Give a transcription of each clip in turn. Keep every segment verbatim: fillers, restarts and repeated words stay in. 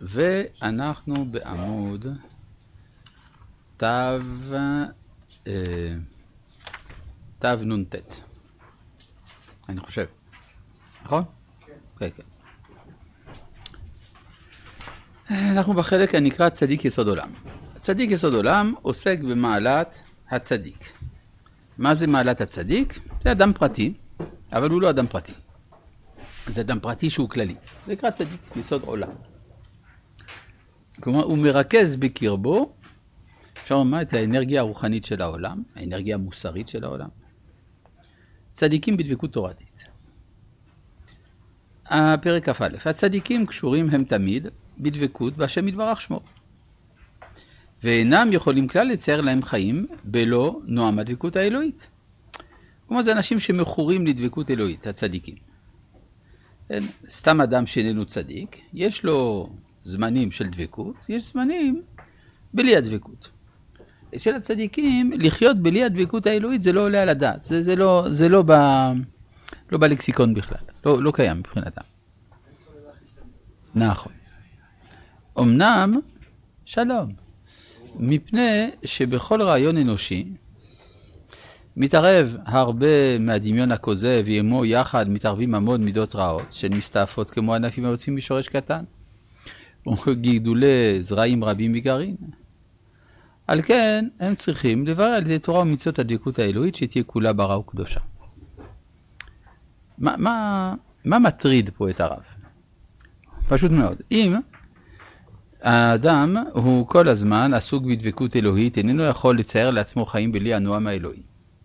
ואנחנו בעמוד תו, אה, תו נ"ט, אני חושב, נכון? כן, כן. אנחנו בחלק הנקרא צדיק יסוד עולם. צדיק יסוד עולם עוסק במעלת הצדיק. מה זה מעלת הצדיק? זה אדם פרטי, אבל הוא לא אדם פרטי. זה אדם פרטי שהוא כללי. זה נקרא צדיק יסוד עולם. כלומר, הוא מרכז בקרבו, אפשר לומר, את האנרגיה הרוחנית של העולם, האנרגיה המוסרית של העולם. צדיקים בדבקות תורתית. הפרק כ"א, הצדיקים קשורים הם תמיד בדבקות בהשם יתברך שמו. ואינם יכולים כלל לצייר להם חיים בלא נועם הדבקות האלוהית. כלומר, זה אנשים שמכורים לדבקות אלוהית, הצדיקים. אין, סתם אדם שאיננו צדיק, יש לו זמנים של דבקות, יש זמנים בלי הדבקות. אצל הצדיקים, לחיות בלי הדבקות האלוהית זה לא עולה על הדעת, זה, זה, לא, זה לא, ב, לא בלקסיקון בכלל, לא, לא קיים מבחינתם. נכון. אמנם, שלום, מפני שבכל רעיון אנושי, מתערב הרבה מהדמיון הכוזב, ועמו יחד מתערבים המון מידות רעות, שמסתעפות כמו ענפים היוצאים משורש קטן, וגידולי זרעים רבים מגרעין. על כן, הם צריכים לברר על ידי תורה ומצוות הדבקות האלוהית, שתהיה כולה ברא וקדושה. מה, מה, מה מטריד פה את הרב? פשוט מאוד. אם האדם הוא כל הזמן עסוק בדבקות אלוהית, איננו יכול לצייר לעצמו חיים בלי הנועם האלוהי.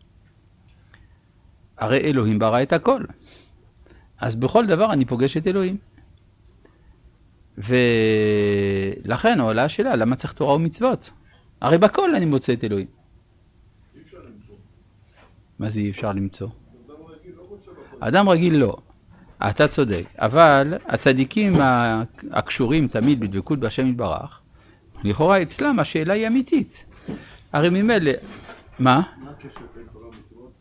הרי אלוהים ברא את הכל. אז בכל דבר אני פוגש את אלוהים. ולכן עולה השאלה, למה צריך תורה ומצוות? הרי בכל אני מוצא את אלוהים. אי אפשר למצוא. מה זה אי אפשר למצוא? אדם רגיל לא מוצא בכל. אדם רגיל לא. אתה צודק. אבל הצדיקים הקשורים תמיד בדבקות בהשם יתברך, לכאורה אצלם השאלה היא אמיתית. הרי ממילא, מה? מה הקשר בין תורה ומצוות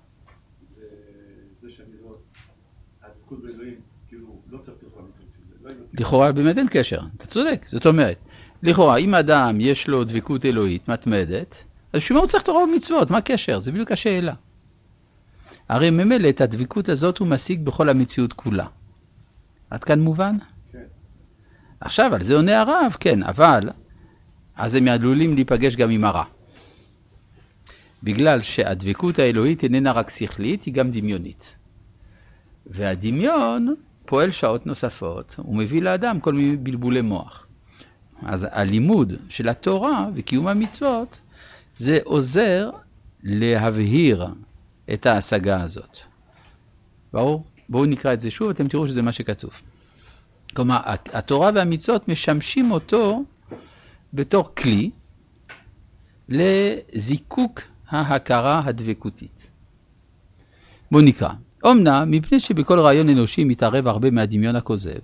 וזה שאני לא... הדבקות באלוהים, כאילו, לא צריך תורה ומצוות. לכאורה באמת אין קשר, אתה צודק. זאת אומרת, לכאורה, אם אדם יש לו דבקות אלוהית מתמדת, אז שמה הוא צריך תורה ומצוות? מה הקשר? זה בדיוק השאלה. הרי ממילא את הדבקות הזאת הוא משיג בכל המציאות כולה. עד כאן מובן? כן. עכשיו, על זה עונה הרב, כן, אבל אז הם עלולים להיפגש גם עם הרע. בגלל שהדבקות האלוהית איננה רק שכלית, היא גם דמיונית. והדמיון פועל שעות נוספות, הוא מביא לאדם כל מיני בלבולי מוח. אז הלימוד של התורה וקיום המצוות, זה עוזר להבהיר את ההשגה הזאת. ברור? בואו נקרא את זה שוב, אתם תראו שזה מה שכתוב. כלומר, התורה והמצוות משמשים אותו בתור כלי לזיקוק ההכרה הדבקותית. בואו נקרא. אמנם, מפני שבכל רעיון אנושי מתערב הרבה מהדמיון הכוזב,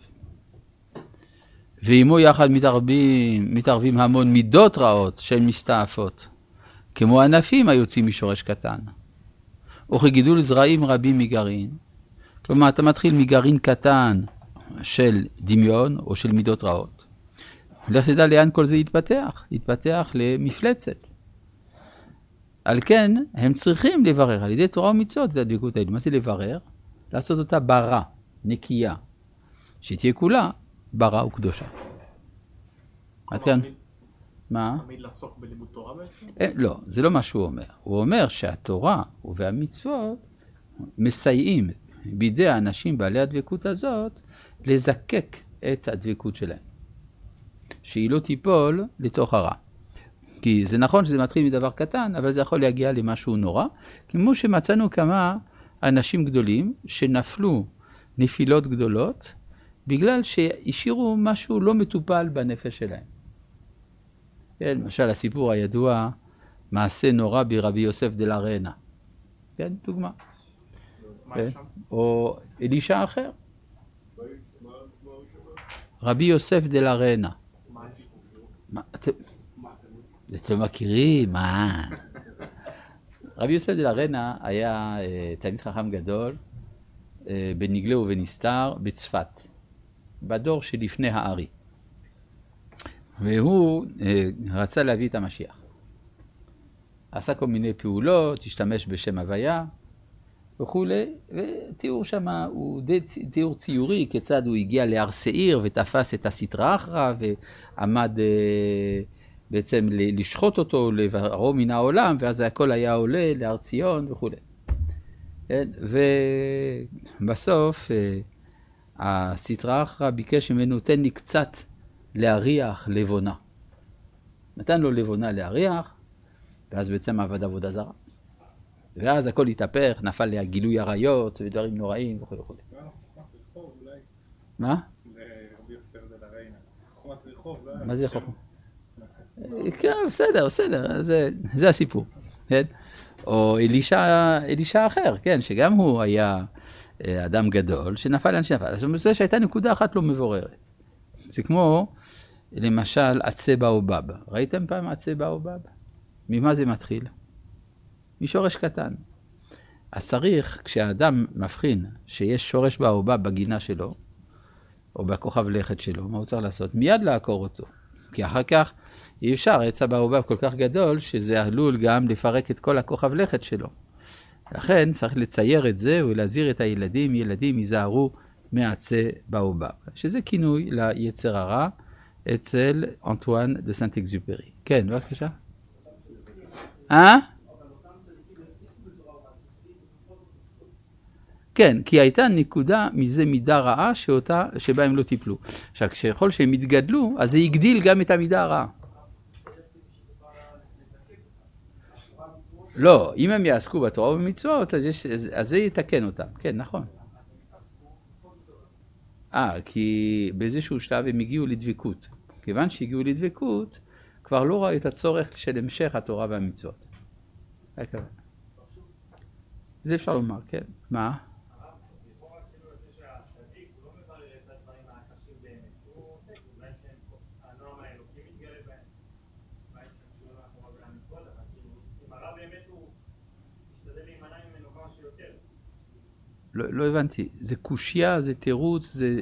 ועמו יחד מתערבים, מתערבים המון מידות רעות של מסתעפות, כמו ענפים היוצאים משורש קטן, או כגידול זרעים רבים מגרעין. כלומר, אתה מתחיל מגרעין קטן של דמיון או של מידות רעות. לך תדע לאן כל זה יתפתח, יתפתח למפלצת. על כן, הם צריכים לברר על ידי תורה ומצוות את הדבקות האלה. מה זה לברר? לעשות אותה ברא, נקייה, שתהיה כולה ברא וקדושה. עד כאן? מה? תמיד לעסוק בלימוד תורה בעצם? לא, זה לא מה שהוא אומר. הוא אומר שהתורה והמצוות מסייעים בידי האנשים בעלי הדבקות הזאת לזקק את הדבקות שלהם. שהיא לא תיפול לתוך הרע. כי זה נכון שזה מתחיל מדבר קטן, אבל זה יכול להגיע למשהו נורא. כמו שמצאנו כמה אנשים גדולים שנפלו נפילות גדולות, בגלל שהשאירו משהו לא מטופל בנפש שלהם. כן, למשל הסיפור הידוע, מעשה נורא ברבי יוסף דלרנה. כן, דוגמה. כן? או אלישע אחר. רבי יוסף דלרנה. מה, אתם... אתם מכירים, מה? רבי יוסף דלרנה היה תלמיד חכם גדול, בנגלה ובנסתר בצפת, בדור שלפני הארי. והוא אה, רצה להביא את המשיח. עשה כל מיני פעולות, השתמש בשם הוויה וכולי, ותיאור שם הוא די תיאור ציורי, כיצד הוא הגיע להר שעיר ותפס את הסטרא אחרא ועמד אה, בעצם לשחוט אותו, לבערו מן העולם, ואז הכל היה עולה להר ציון וכולי. כן? ובסוף אה, הסטרא אחרא ביקש ממנו, תן לי קצת להריח לבונה. נתן לו לבונה להריח, ואז בעצם עבד עבודה זרה. ואז הכל התהפך, נפל לה גילוי עריות ודברים נוראים וכו' וכו'. מה? מה זה חוכמה? כן, בסדר, בסדר, זה הסיפור. או אלישע אחר, כן, שגם הוא היה אדם גדול, שנפל לאנשי נפל. זאת אומרת שהייתה נקודה אחת לא מבוררת. זה כמו, למשל, עצי באובב. ראיתם פעם עצי באובב? ממה זה מתחיל? משורש קטן. אז צריך, כשהאדם מבחין שיש שורש באובב בגינה שלו, או בכוכב לכת שלו, מה הוא צריך לעשות? מיד לעקור אותו. כי אחר כך אי אפשר, עצה באובב כל כך גדול, שזה עלול גם לפרק את כל הכוכב לכת שלו. לכן צריך לצייר את זה ולהזהיר את הילדים, ילדים ייזהרו מעצי באובב. שזה כינוי ליצר הרע אצל אנטואן דה סנט אקזופרי. כן, בבקשה. אה? כן, כי הייתה נקודה מזה מידה רעה שאותה, שבה הם לא טיפלו. עכשיו, כשכל שהם התגדלו, אז זה יגדיל גם את המידה הרעה. לא, אם הם יעסקו בתורה ובמצוות, אז, יש, אז זה יתקן אותם. כן, נכון. אה, כי באיזשהו שלב הם הגיעו לדבקות. כיוון שהגיעו לדבקות, כבר לא ראו את הצורך של המשך התורה והמצוות. זה אפשר לומר, כן. מה? לא, לא הבנתי, זה קושיה, זה תירוץ, זה...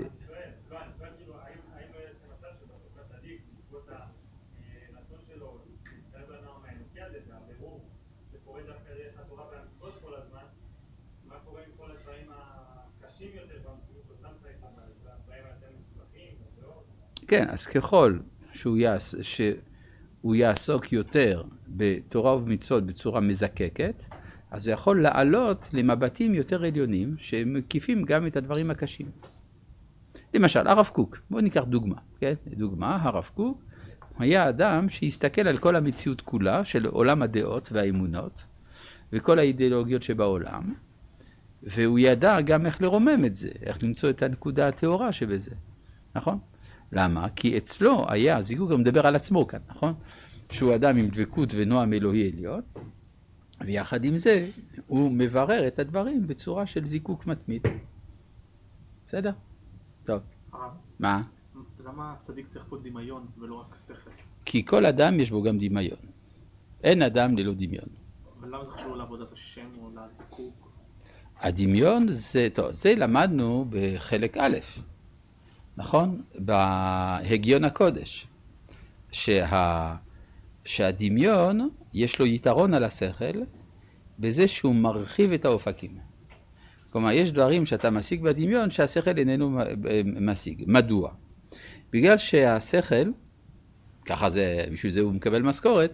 כן, אז ככל שהוא, יעס, שהוא יעסוק יותר בתורה ובמצוות בצורה מזקקת, אז הוא יכול לעלות למבטים יותר עליונים שמקיפים גם את הדברים הקשים. למשל, הרב קוק, בואו ניקח דוגמה. כן? דוגמה, הרב קוק היה אדם שהסתכל על כל המציאות כולה של עולם הדעות והאמונות וכל האידיאולוגיות שבעולם, והוא ידע גם איך לרומם את זה, איך למצוא את הנקודה התאורה שבזה. נכון? למה? כי אצלו היה, זיקוק גם מדבר על עצמו כאן, נכון? שהוא אדם עם דבקות ונועם אלוהי עליון, ויחד עם זה הוא מברר את הדברים בצורה של זיקוק מתמיד. בסדר? טוב. הרב, מה? למה הצדיק צריך פה דמיון ולא רק שכל? כי כל אדם יש בו גם דמיון. אין אדם ללא דמיון. אבל למה זה חשוב לעבודת השם או לזיקוק? הדמיון זה, טוב, זה למדנו בחלק א', נכון? בהגיון הקודש. שה... שהדמיון יש לו יתרון על השכל בזה שהוא מרחיב את האופקים. כלומר, יש דברים שאתה משיג בדמיון שהשכל איננו משיג. מדוע? בגלל שהשכל, ככה זה, בשביל זה הוא מקבל משכורת,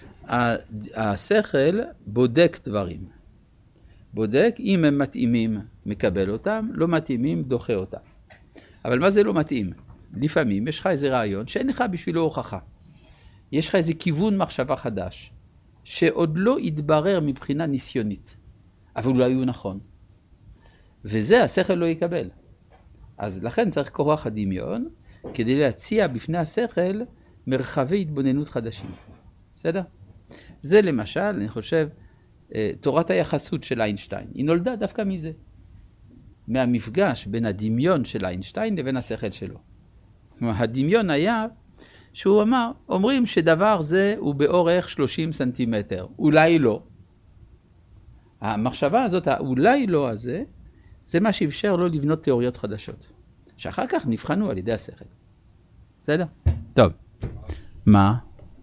השכל בודק דברים. בודק, אם הם מתאימים, מקבל אותם, לא מתאימים, דוחה אותם. אבל מה זה לא מתאים? לפעמים יש לך איזה רעיון שאין לך בשבילו הוכחה. יש לך איזה כיוון מחשבה חדש, שעוד לא יתברר מבחינה ניסיונית, אבל אולי הוא נכון. וזה השכל לא יקבל. אז לכן צריך כוח הדמיון, כדי להציע בפני השכל מרחבי התבוננות חדשים. בסדר? זה למשל, אני חושב, תורת היחסות של איינשטיין. היא נולדה דווקא מזה. מהמפגש בין הדמיון של איינשטיין לבין השכל שלו. הדמיון היה שהוא אמר, אומרים שדבר זה הוא באורך שלושים סנטימטר. אולי לא. המחשבה הזאת, האולי לא הזה, זה מה שאפשר לו לבנות תיאוריות חדשות. שאחר כך נבחנו על ידי השכל. בסדר? טוב. מה?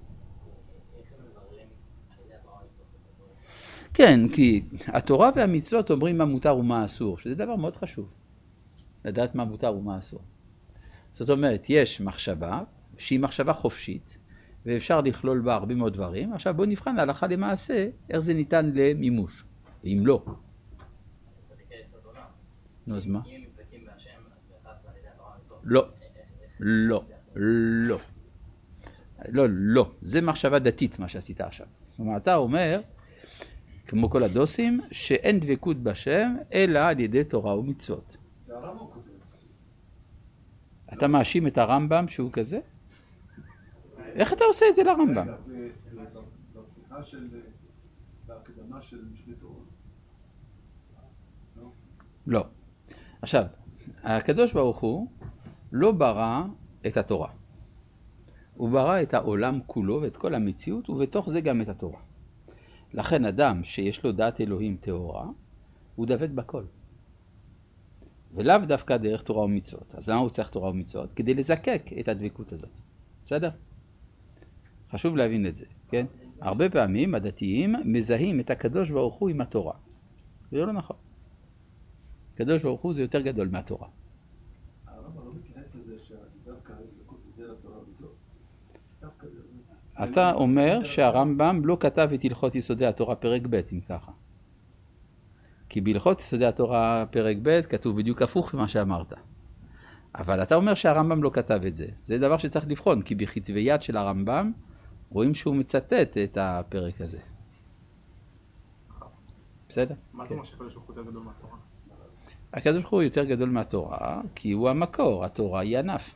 כן, כי התורה והמצוות אומרים מה מותר ומה אסור, שזה דבר מאוד חשוב. לדעת מה מותר ומה אסור. זאת אומרת, יש מחשבה שהיא מחשבה חופשית, ואפשר לכלול בה הרבה מאוד דברים. עכשיו בואו נבחן להלכה למעשה איך זה ניתן למימוש, ואם לא. נו, אז מה? לא, לא, לא. לא, לא. זה מחשבה דתית מה שעשית עכשיו. זאת אומרת, אתה אומר, כמו כל הדוסים, שאין דבקות בשם, אלא על ידי תורה ומצוות. זה הרמב"ם כותב. אתה מאשים את הרמב"ם שהוא כזה? איך אתה עושה את זה לרמב"ם? בפתיחה של, בהקדמה של משנה תורה. לא? לא. עכשיו, הקדוש ברוך הוא לא ברא את התורה. הוא ברא את העולם כולו ואת כל המציאות, ובתוך זה גם את התורה. לכן אדם שיש לו דעת אלוהים טהורה, הוא דבק בכל. ולאו דווקא דרך תורה ומצוות. אז למה הוא צריך תורה ומצוות? כדי לזקק את הדבקות הזאת. בסדר? חשוב להבין את זה, כן? הרבה פעמים הדתיים מזהים את הקדוש ברוך הוא עם התורה. זה לא נכון. הקדוש ברוך הוא זה יותר גדול מהתורה. הרמב"ם לא מתכנס לזה שדווקא הדבקות בדרך התורה ומצוות. דווקא אתה אומר שהרמב"ם לא כתב את הלכות יסודי התורה פרק ב' אם ככה. כי בהלכות יסודי התורה פרק ב' כתוב בדיוק הפוך ממה שאמרת. אבל אתה אומר שהרמב"ם לא כתב את זה. זה דבר שצריך לבחון, כי בכתבי יד של הרמב"ם רואים שהוא מצטט את הפרק הזה. בסדר? מה זה אומר שהקדוש ברוך הוא יותר גדול מהתורה? הקדוש ברוך הוא יותר גדול מהתורה, כי הוא המקור, התורה היא ענף.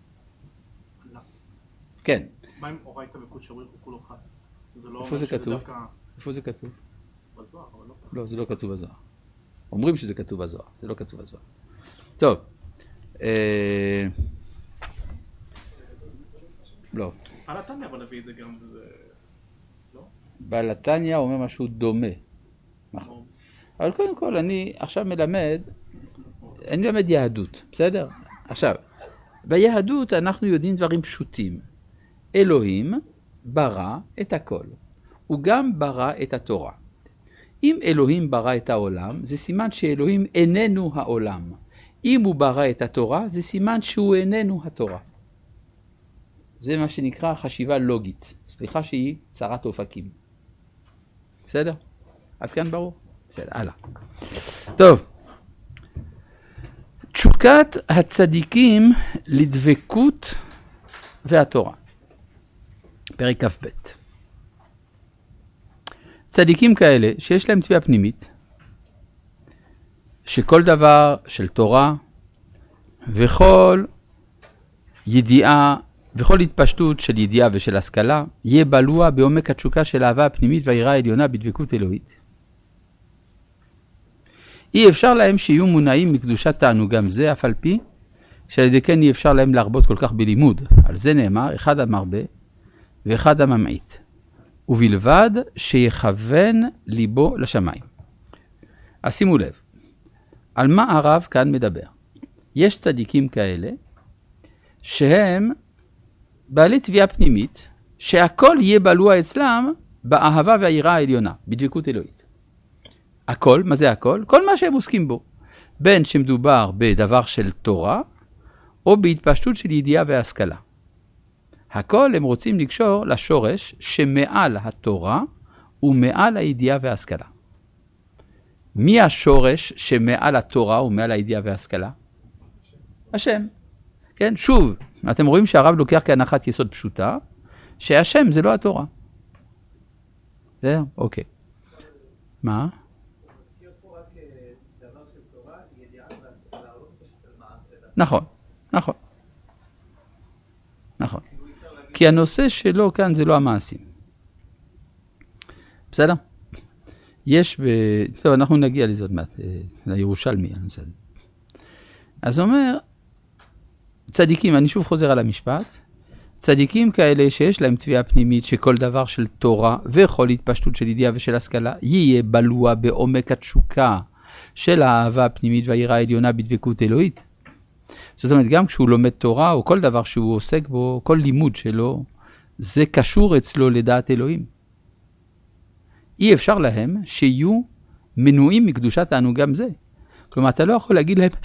כן. מה אם אורייתא וקודשא בריך הוא כולו חד? זה לא איפה אומר זה שזה כתוב? דווקא איפה זה כתוב? בזוהר, אבל לא. לא, זה לא כתוב בזוהר. אומרים שזה כתוב בזוהר, זה לא כתוב בזוהר. טוב. אה... לא. על התניא אבל נביא את זה גם, זה... לא? בעל התניא אומר משהו דומה. נכון. אבל קודם כל אני עכשיו מלמד, אני מלמד יהדות, בסדר? עכשיו, ביהדות אנחנו יודעים דברים פשוטים. אלוהים ברא את הכל. הוא גם ברא את התורה. אם אלוהים ברא את העולם, זה סימן שאלוהים איננו העולם. אם הוא ברא את התורה, זה סימן שהוא איננו התורה. זה מה שנקרא חשיבה לוגית. סליחה שהיא צרת אופקים. בסדר? עד כאן ברור? בסדר, הלאה. טוב. תשוקת הצדיקים לדבקות והתורה. פרק כ"ב. צדיקים כאלה שיש להם תביעה פנימית, שכל דבר של תורה וכל ידיעה וכל התפשטות של ידיעה ושל השכלה יהיה בלוע בעומק התשוקה של האהבה הפנימית והיראה העליונה בדבקות אלוהית. אי אפשר להם שיהיו מונעים מקדושת תענוגם זה, אף על פי שעל ידי כן אי אפשר להם להרבות כל כך בלימוד. על זה נאמר, אחד המרבה ואחד הממעיט, ובלבד שיכוון ליבו לשמיים. אז שימו לב, על מה הרב כאן מדבר? יש צדיקים כאלה שהם בעלי תביעה פנימית, שהכל יהיה בלוע אצלם באהבה והיראה העליונה, בדבקות אלוהית. הכל, מה זה הכל? כל מה שהם עוסקים בו. בין שמדובר בדבר של תורה, או בהתפשטות של ידיעה והשכלה. הכל הם רוצים לקשור לשורש שמעל התורה ומעל הידיעה וההשכלה. מי השורש שמעל התורה ומעל הידיעה וההשכלה? השם. כן, שוב, אתם רואים שהרב לוקח כהנחת יסוד פשוטה, שהשם זה לא התורה. זה? אוקיי. מה? הוא מזכיר פה רק דבר של תורה, ידיעה והשכלה, לא של מעשה. נכון, נכון. נכון. כי הנושא שלו כאן זה לא המעשים. בסדר? יש ב... טוב, אנחנו נגיע לזה עוד מעט, לירושלמי. אז הוא אומר, צדיקים, אני שוב חוזר על המשפט, צדיקים כאלה שיש להם תביעה פנימית שכל דבר של תורה וכל התפשטות של ידיעה ושל השכלה יהיה בלוע בעומק התשוקה של האהבה הפנימית והיראה העליונה בדבקות אלוהית. זאת אומרת, גם כשהוא לומד תורה או כל דבר שהוא עוסק בו, כל לימוד שלו, זה קשור אצלו לדעת אלוהים. אי אפשר להם שיהיו מנועים מקדושת תענוג גם זה. כלומר, אתה לא יכול להגיד להם,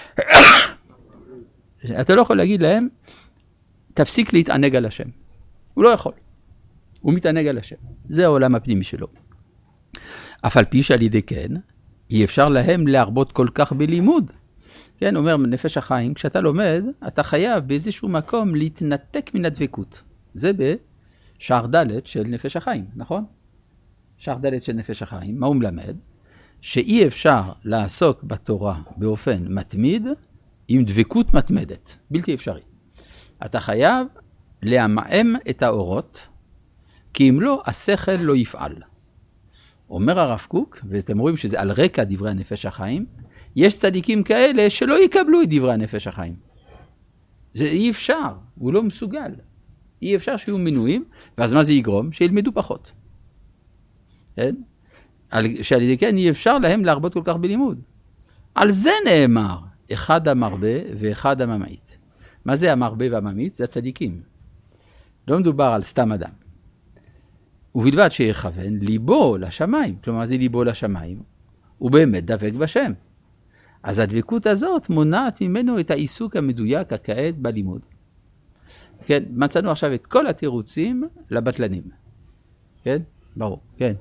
אתה לא יכול להגיד להם, תפסיק להתענג על השם. הוא לא יכול. הוא מתענג על השם. זה העולם הפנימי שלו. אף על פי שעל ידי כן, אי אפשר להם להרבות כל כך בלימוד. כן, אומר נפש החיים, כשאתה לומד, אתה חייב באיזשהו מקום להתנתק מן הדבקות. זה בשער ד' של נפש החיים, נכון? שער ד' של נפש החיים, מה הוא מלמד? שאי אפשר לעסוק בתורה באופן מתמיד, עם דבקות מתמדת, בלתי אפשרי. אתה חייב להמעם את האורות, כי אם לא, השכל לא יפעל. אומר הרב קוק, ואתם רואים שזה על רקע דברי הנפש החיים, יש צדיקים כאלה שלא יקבלו את דברי הנפש החיים. זה אי אפשר, הוא לא מסוגל. אי אפשר שיהיו מנויים, ואז מה זה יגרום? שילמדו פחות. כן? שעל ידי כן אי אפשר להם להרבות כל כך בלימוד. על זה נאמר, אחד המרבה ואחד הממעיט. מה זה המרבה והממעיט? זה הצדיקים. לא מדובר על סתם אדם. ובלבד שיכוון ליבו לשמיים. כלומר, זה ליבו לשמיים. הוא באמת דבק בשם. אז הדבקות הזאת מונעת ממנו את העיסוק המדויק הכעת בלימוד. כן, מצאנו עכשיו את כל התירוצים לבטלנים. כן? ברור, כן.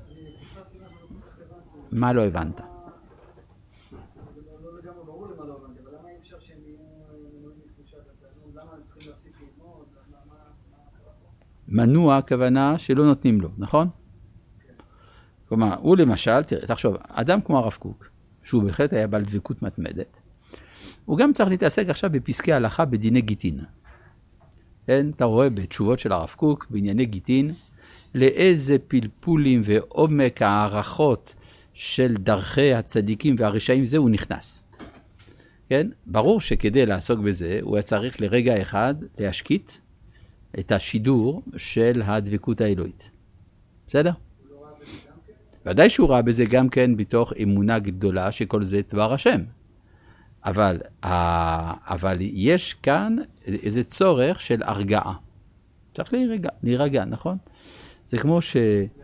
מה לא הבנת? מנוע הכוונה שלא נותנים לו, נכון? כלומר, הוא למשל, תראה, תחשוב, אדם כמו הרב קוק, שהוא בהחלט היה בעל דבקות מתמדת, הוא גם צריך להתעסק עכשיו בפסקי הלכה בדיני גיטין. כן, אתה רואה בתשובות של הרב קוק, בענייני גיטין, לאיזה פלפולים ועומק הערכות של דרכי הצדיקים והרשעים זה הוא נכנס. כן, ברור שכדי לעסוק בזה, הוא היה צריך לרגע אחד להשקיט את השידור של הדבקות האלוהית. בסדר? ודאי שהוא ראה בזה גם כן בתוך אמונה גדולה שכל זה דבר השם. אבל, אבל יש כאן איזה צורך של הרגעה. צריך להירגע, להירגע, נכון? זה כמו ש...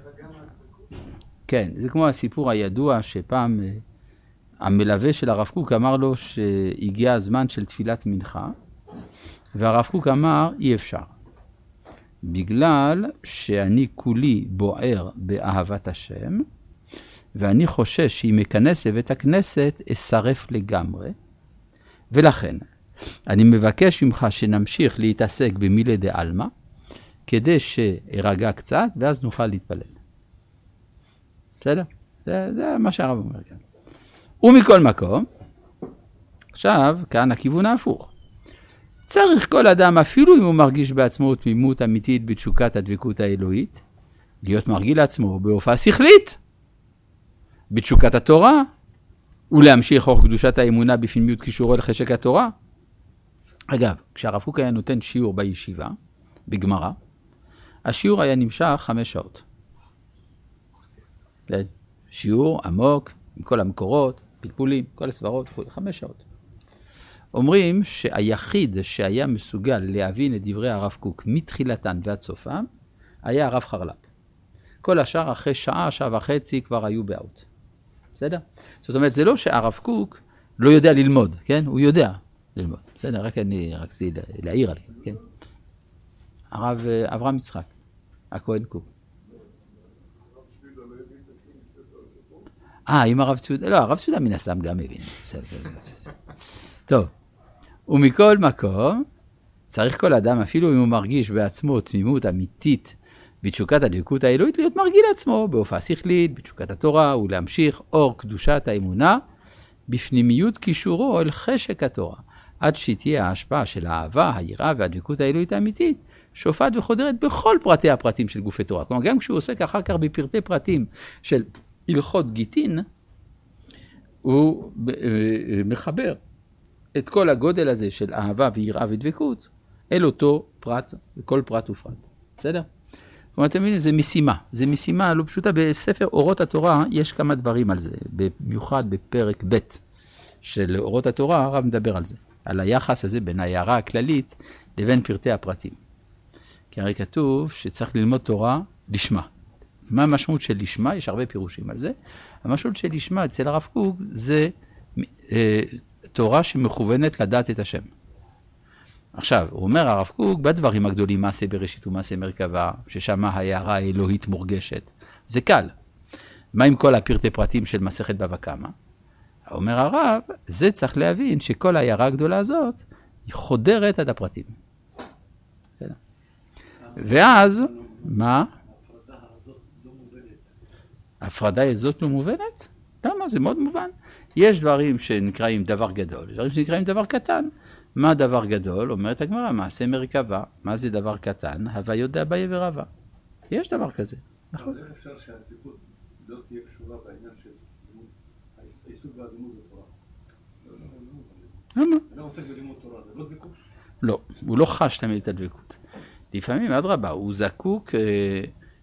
כן, זה כמו הסיפור הידוע שפעם המלווה של הרב קוק אמר לו שהגיע הזמן של תפילת מנחה, והרב קוק אמר אי אפשר. בגלל שאני כולי בוער באהבת השם, ואני חושש שאם אכנס לבית הכנסת, אשרף לגמרי. ולכן, אני מבקש ממך שנמשיך להתעסק במילי דעלמא, כדי שירגע קצת, ואז נוכל להתפלל. בסדר? זה, זה מה שהרב אומר כאן. ומכל מקום, עכשיו, כאן הכיוון ההפוך. צריך כל אדם, אפילו אם הוא מרגיש בעצמו תמימות אמיתית בתשוקת הדבקות האלוהית, להיות מרגיל לעצמו בהופעה שכלית, בתשוקת התורה, ולהמשיך אור קדושת האמונה בפנימיות קישורו לחשק התורה. אגב, כשהרב קוק היה נותן שיעור בישיבה, בגמרא, השיעור היה נמשך חמש שעות. שיעור עמוק, עם כל המקורות, פלפולים, כל הסברות, חמש שעות. אומרים שהיחיד שהיה מסוגל להבין את דברי הרב קוק מתחילתן ועד סופם, היה הרב חרל"פ. כל השאר אחרי שעה, שעה וחצי כבר היו באוט. בסדר? זאת אומרת, זה לא שהרב קוק לא יודע ללמוד, כן? הוא יודע ללמוד. בסדר, רק אני רציתי להעיר על זה, כן? הרב אברהם יצחק, הכהן קוק. אה, עם הרב צודה, לא, הרב צודה מן הסתם גם מבין. בסדר, בסדר. טוב, ומכל מקום, צריך כל אדם, אפילו אם הוא מרגיש בעצמו תמימות אמיתית בתשוקת הדבקות האלוהית, להיות מרגיל לעצמו בהופעה שכלית, בתשוקת התורה, ולהמשיך אור קדושת האמונה בפנימיות קישורו אל חשק התורה, עד שתהיה ההשפעה של האהבה, היראה והדבקות האלוהית האמיתית, שופעת וחודרת בכל פרטי הפרטים של גופי תורה. כלומר, גם כשהוא עוסק אחר כך בפרטי פרטים של הלכות גיטין, הוא מחבר את כל הגודל הזה של אהבה ויראה ודבקות, אל אותו פרט, כל פרט ופרט. בסדר? כלומר, אתם מבינים, זה משימה. זה משימה לא פשוטה. בספר אורות התורה יש כמה דברים על זה, במיוחד בפרק ב' של אורות התורה, הרב מדבר על זה, על היחס הזה בין ההערה הכללית לבין פרטי הפרטים. כי הרי כתוב שצריך ללמוד תורה לשמה. מה המשמעות של לשמה? יש הרבה פירושים על זה. המשמעות של לשמה אצל הרב קוק זה אה, תורה שמכוונת לדעת את השם. עכשיו, הוא אומר הרב קוק, בדברים הגדולים, מעשה בראשית ומעשה מרכבה, ששם ההערה האלוהית מורגשת. זה קל. מה עם כל הפרטי פרטים של מסכת בבא קמא? אומר הרב, זה צריך להבין שכל ההערה הגדולה הזאת, היא חודרת עד הפרטים. ואז, מה? ההפרדה הזאת לא מובנת? למה? זה מאוד מובן. יש דברים שנקראים דבר גדול, דברים שנקראים דבר קטן. מה דבר גדול? אומרת הגמרא, מעשה מרכבה. מה זה דבר קטן? הווה יודע אביי ורבא. יש דבר כזה, נכון? אבל איך אפשר שהדבקות לא תהיה קשורה בעניין של העיסוק והלימוד בתורה? למה? אדם עוסק בלימוד תורה, זה לא דבקות? לא, הוא לא חש תמיד את הדבקות. לפעמים, אדרבה, הוא זקוק אה,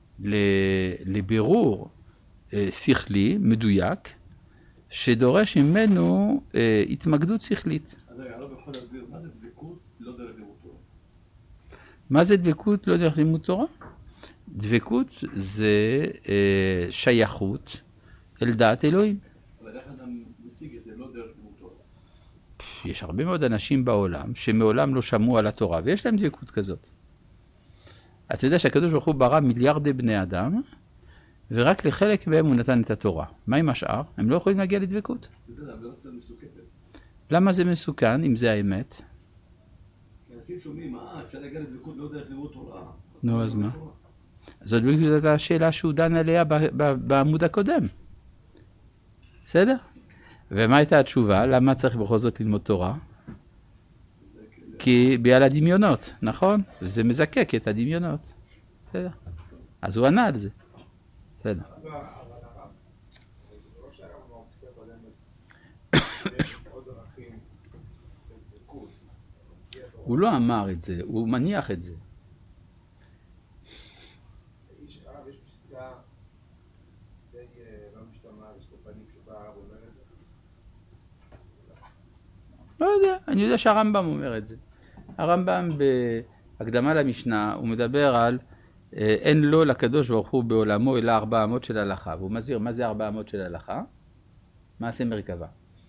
לבירור אה, שכלי, מדויק, שדורש ממנו אה, התמקדות שכלית. אז רגע, אני לא יכול להסביר, מה זה דבקות לא דרך לימוד תורה? מה זה דבקות לא דרך לימוד תורה? דבקות זה אה, שייכות אל דעת אלוהים. אבל איך אדם משיג את זה לא דרך לימוד תורה? יש הרבה מאוד אנשים בעולם שמעולם לא שמעו על התורה, ויש להם דבקות כזאת. אתה יודע שהקדוש ברוך הוא ברא מיליארדי בני אדם, ורק לחלק מהם הוא נתן את התורה. מה עם השאר? הם לא יכולים להגיע לדבקות. אתה יודע, אבל זה מסוכנת. למה זה מסוכן, אם זה האמת? כי אנשים שומעים, אה, אפשר להגיע לדבקות לא דרך לימוד תורה. נו, אז מה? זאת בדיוק השאלה שהוא דן עליה בעמוד הקודם. בסדר? ומה הייתה התשובה? למה צריך בכל זאת ללמוד תורה? כי בגלל הדמיונות, נכון? זה מזקק את הדמיונות. בסדר. אז הוא ענה על זה. בסדר. הוא לא אמר את זה, הוא מניח את זה. יש פסקה די לא משתמע, יש לו פנים שבה הרב אומר את זה? לא יודע, אני יודע שהרמב"ם אומר את זה. הרמב"ם בהקדמה למשנה, הוא מדבר על אין לו לקדוש ברוך הוא בעולמו אלא ארבע אמות של הלכה. והוא מסביר מה זה ארבע אמות של הלכה? מעשה מרכבה.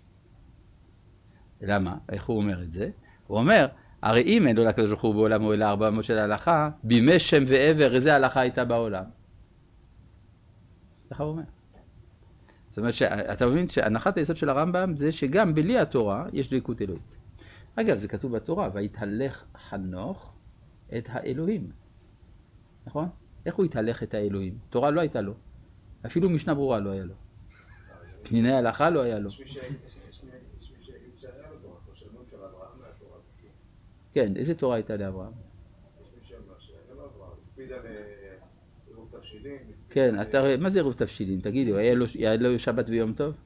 למה? איך הוא אומר את זה? הוא אומר, הרי אם אין לו לקדוש ברוך הוא בעולמו אלא ארבע אמות של הלכה, בימי שם ועבר, איזה הלכה הייתה בעולם? איך הוא אומר? זאת אומרת שאתה מבין שהנחת היסוד של הרמב"ם זה שגם בלי התורה יש דבקות אלוהית. אגב, זה כתוב בתורה, והתהלך חנוך את האלוהים. נכון? איך הוא התהלך את האלוהים? תורה לא הייתה לו. אפילו משנה ברורה לא היה לו. פניני הלכה לא היה לו. יש מי שהיה לו תורה, פרשנות של אברהם מהתורה. כן, איזה תורה הייתה לאברהם? יש מי שאומר שהיה לו אברהם, הקפיד על עירוב תבשילים. כן, אתה, מה זה עירוב תבשילים? תגידו, היה לו שבת ויום טוב?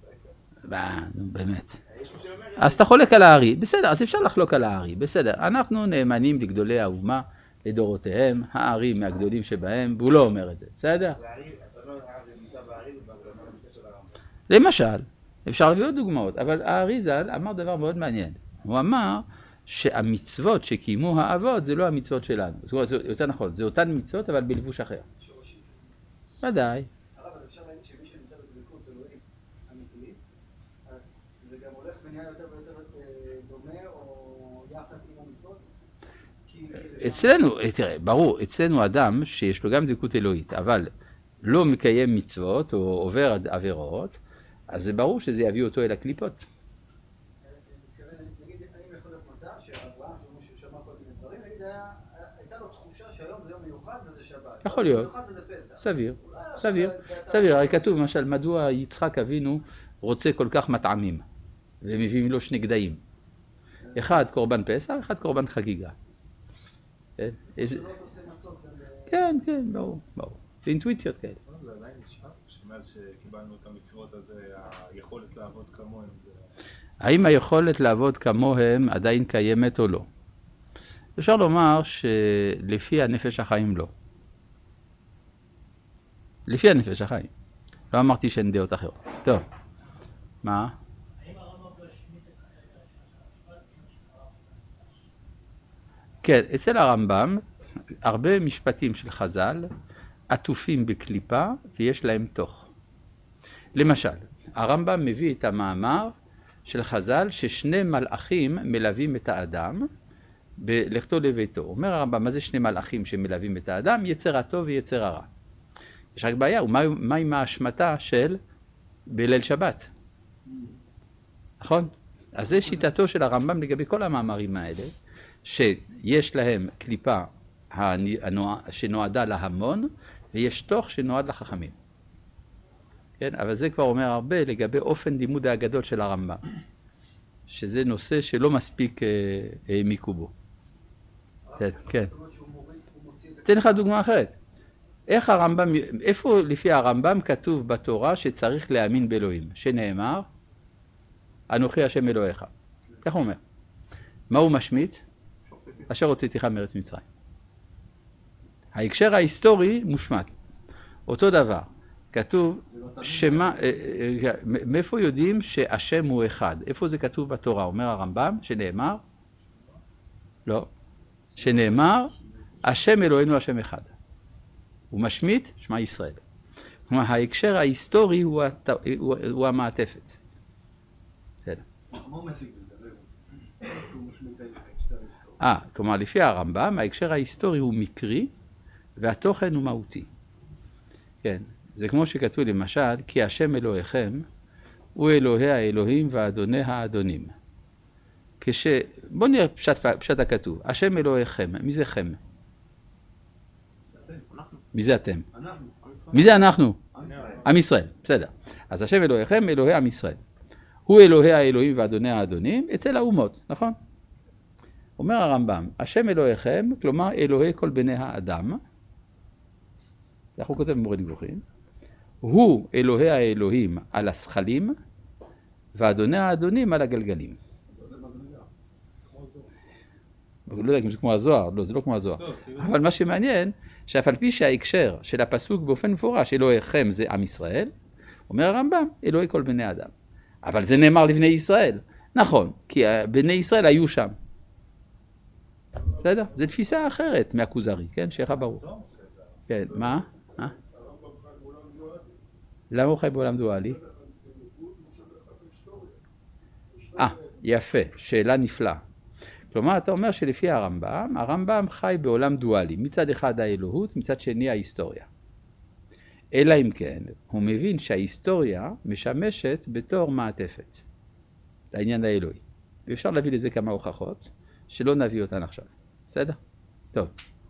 באמת. אז אתה חולק על הארי, בסדר, אז אפשר לחלוק על הארי, בסדר. אנחנו נאמנים לגדולי האומה, לדורותיהם, הארי מהגדולים שבהם, והוא לא אומר את זה, בסדר? למשל, אפשר להביא עוד דוגמאות, אבל הארי ז"ל אמר דבר מאוד מעניין. הוא אמר שהמצוות שקיימו האבות זה לא המצוות שלנו. זה יותר נכון, זה אותן מצוות אבל בלבוש אחר. ודאי. הרב, אז אפשר להגיד שמי שנמצא בדבקות אלוהים אמיתית, אז זה גם הולך ונהיה יותר ויותר דומה או יחד עם המצוות? אצלנו, תראה, ברור, אצלנו אדם שיש לו גם דבקות אלוהית, אבל לא מקיים מצוות או עובר עבירות, אז זה ברור שזה יביא אותו אל הקליפות. נגיד, האם יכול להיות מצב שאברהם, שהוא שמע כל מיני דברים, נגיד, הייתה לו תחושה שהיום זה יום מיוחד וזה שבת. יכול להיות. מיוחד וזה פסח. סביר, סביר, סביר. הרי כתוב, למשל, מדוע יצחק אבינו רוצה כל כך מטעמים, ומביאים לו שני גדיים. אחד קורבן פסח, אחד קורבן חגיגה. כן, כן, ברור, ברור. זה אינטואיציות כאלה. זה עדיין נשאר, שמאז שקיבלנו את המצוות, אז היכולת לעבוד כמוהם. האם היכולת לעבוד כמוהם עדיין קיימת או לא? אפשר לומר שלפי הנפש החיים לא. לפי הנפש החיים. לא אמרתי שאין דעות אחרות. טוב. מה? כן, אצל הרמב"ם הרבה משפטים של חז"ל עטופים בקליפה ויש להם תוך. למשל, הרמב"ם מביא את המאמר של חז"ל ששני מלאכים מלווים את האדם בלכתו לביתו. אומר הרמב"ם, מה זה שני מלאכים שמלווים את האדם? יצר הטוב ויצר הרע. יש רק בעיה, ומה מה עם ההשמטה של בליל שבת? נכון? אז זה שיטתו של הרמב"ם לגבי כל המאמרים האלה, שיש להם קליפה שנועדה להמון, ויש תוך שנועד לחכמים. כן? אבל זה כבר אומר הרבה לגבי אופן לימוד הגדול של הרמב"ם, שזה נושא שלא מספיק העמיקו בו. כן. תן לך דוגמה אחרת. איך הרמב"ם, איפה לפי הרמב"ם כתוב בתורה שצריך להאמין באלוהים? שנאמר, אנוכי השם אלוהיך. איך הוא אומר? מה הוא משמיט? אשר הוצאתיך מארץ מצרים. ההקשר ההיסטורי מושמט. אותו דבר, כתוב, שמה, מאיפה יודעים שהשם הוא אחד? איפה זה כתוב בתורה? אומר הרמב"ם, שנאמר? לא. שנאמר, השם אלוהינו השם אחד. הוא משמיט, שמע ישראל. כלומר, ההקשר ההיסטורי הוא, הת... הוא... הוא המעטפת. מה הוא משיג בזה? שהוא משמיט את ההקשר ההיסטורי. אה, כלומר, לפי הרמב"ם, ההקשר ההיסטורי הוא מקרי, והתוכן הוא מהותי. כן, זה כמו שכתוב למשל, כי השם אלוהיכם, הוא אלוהי האלוהים ואדוני האדונים. כש... בוא נראה פשט, פשט הכתוב. השם אלוהיכם, מי זה חם? מי זה אתם? אנחנו. מי זה אנחנו? עם ישראל. עם ישראל, בסדר. אז השם אלוהיכם, אלוהי עם ישראל. הוא אלוהי האלוהים ואדוני האדונים אצל האומות, נכון? אומר הרמב"ם, השם אלוהיכם, כלומר אלוהי כל בני האדם, איך הוא כותב במורה נבוכים, הוא אלוהי האלוהים על השכלים, ואדוני האדונים על הגלגלים. לא יודע אם זה כמו הזוהר, לא, זה לא כמו הזוהר. אבל מה שמעניין, שאף על פי שההקשר של הפסוק באופן מפורש, אלוהיכם זה עם ישראל, אומר הרמב"ם, אלוהי כל בני האדם. אבל זה נאמר לבני ישראל. נכון, כי בני ישראל היו שם. בסדר? זו תפיסה אחרת מהכוזרי, כן? שיחה ברור. כן, מה? מה? למה הוא חי בעולם דואלי? אה, יפה, שאלה נפלאה. כלומר, אתה אומר שלפי הרמב"ם, הרמב"ם חי בעולם דואלי. מצד אחד האלוהות, מצד שני ההיסטוריה. אלא אם כן, הוא מבין שההיסטוריה משמשת בתור מעטפת לעניין האלוהי. ואפשר להביא לזה כמה הוכחות, שלא נביא אותן עכשיו. בסדר? טוב.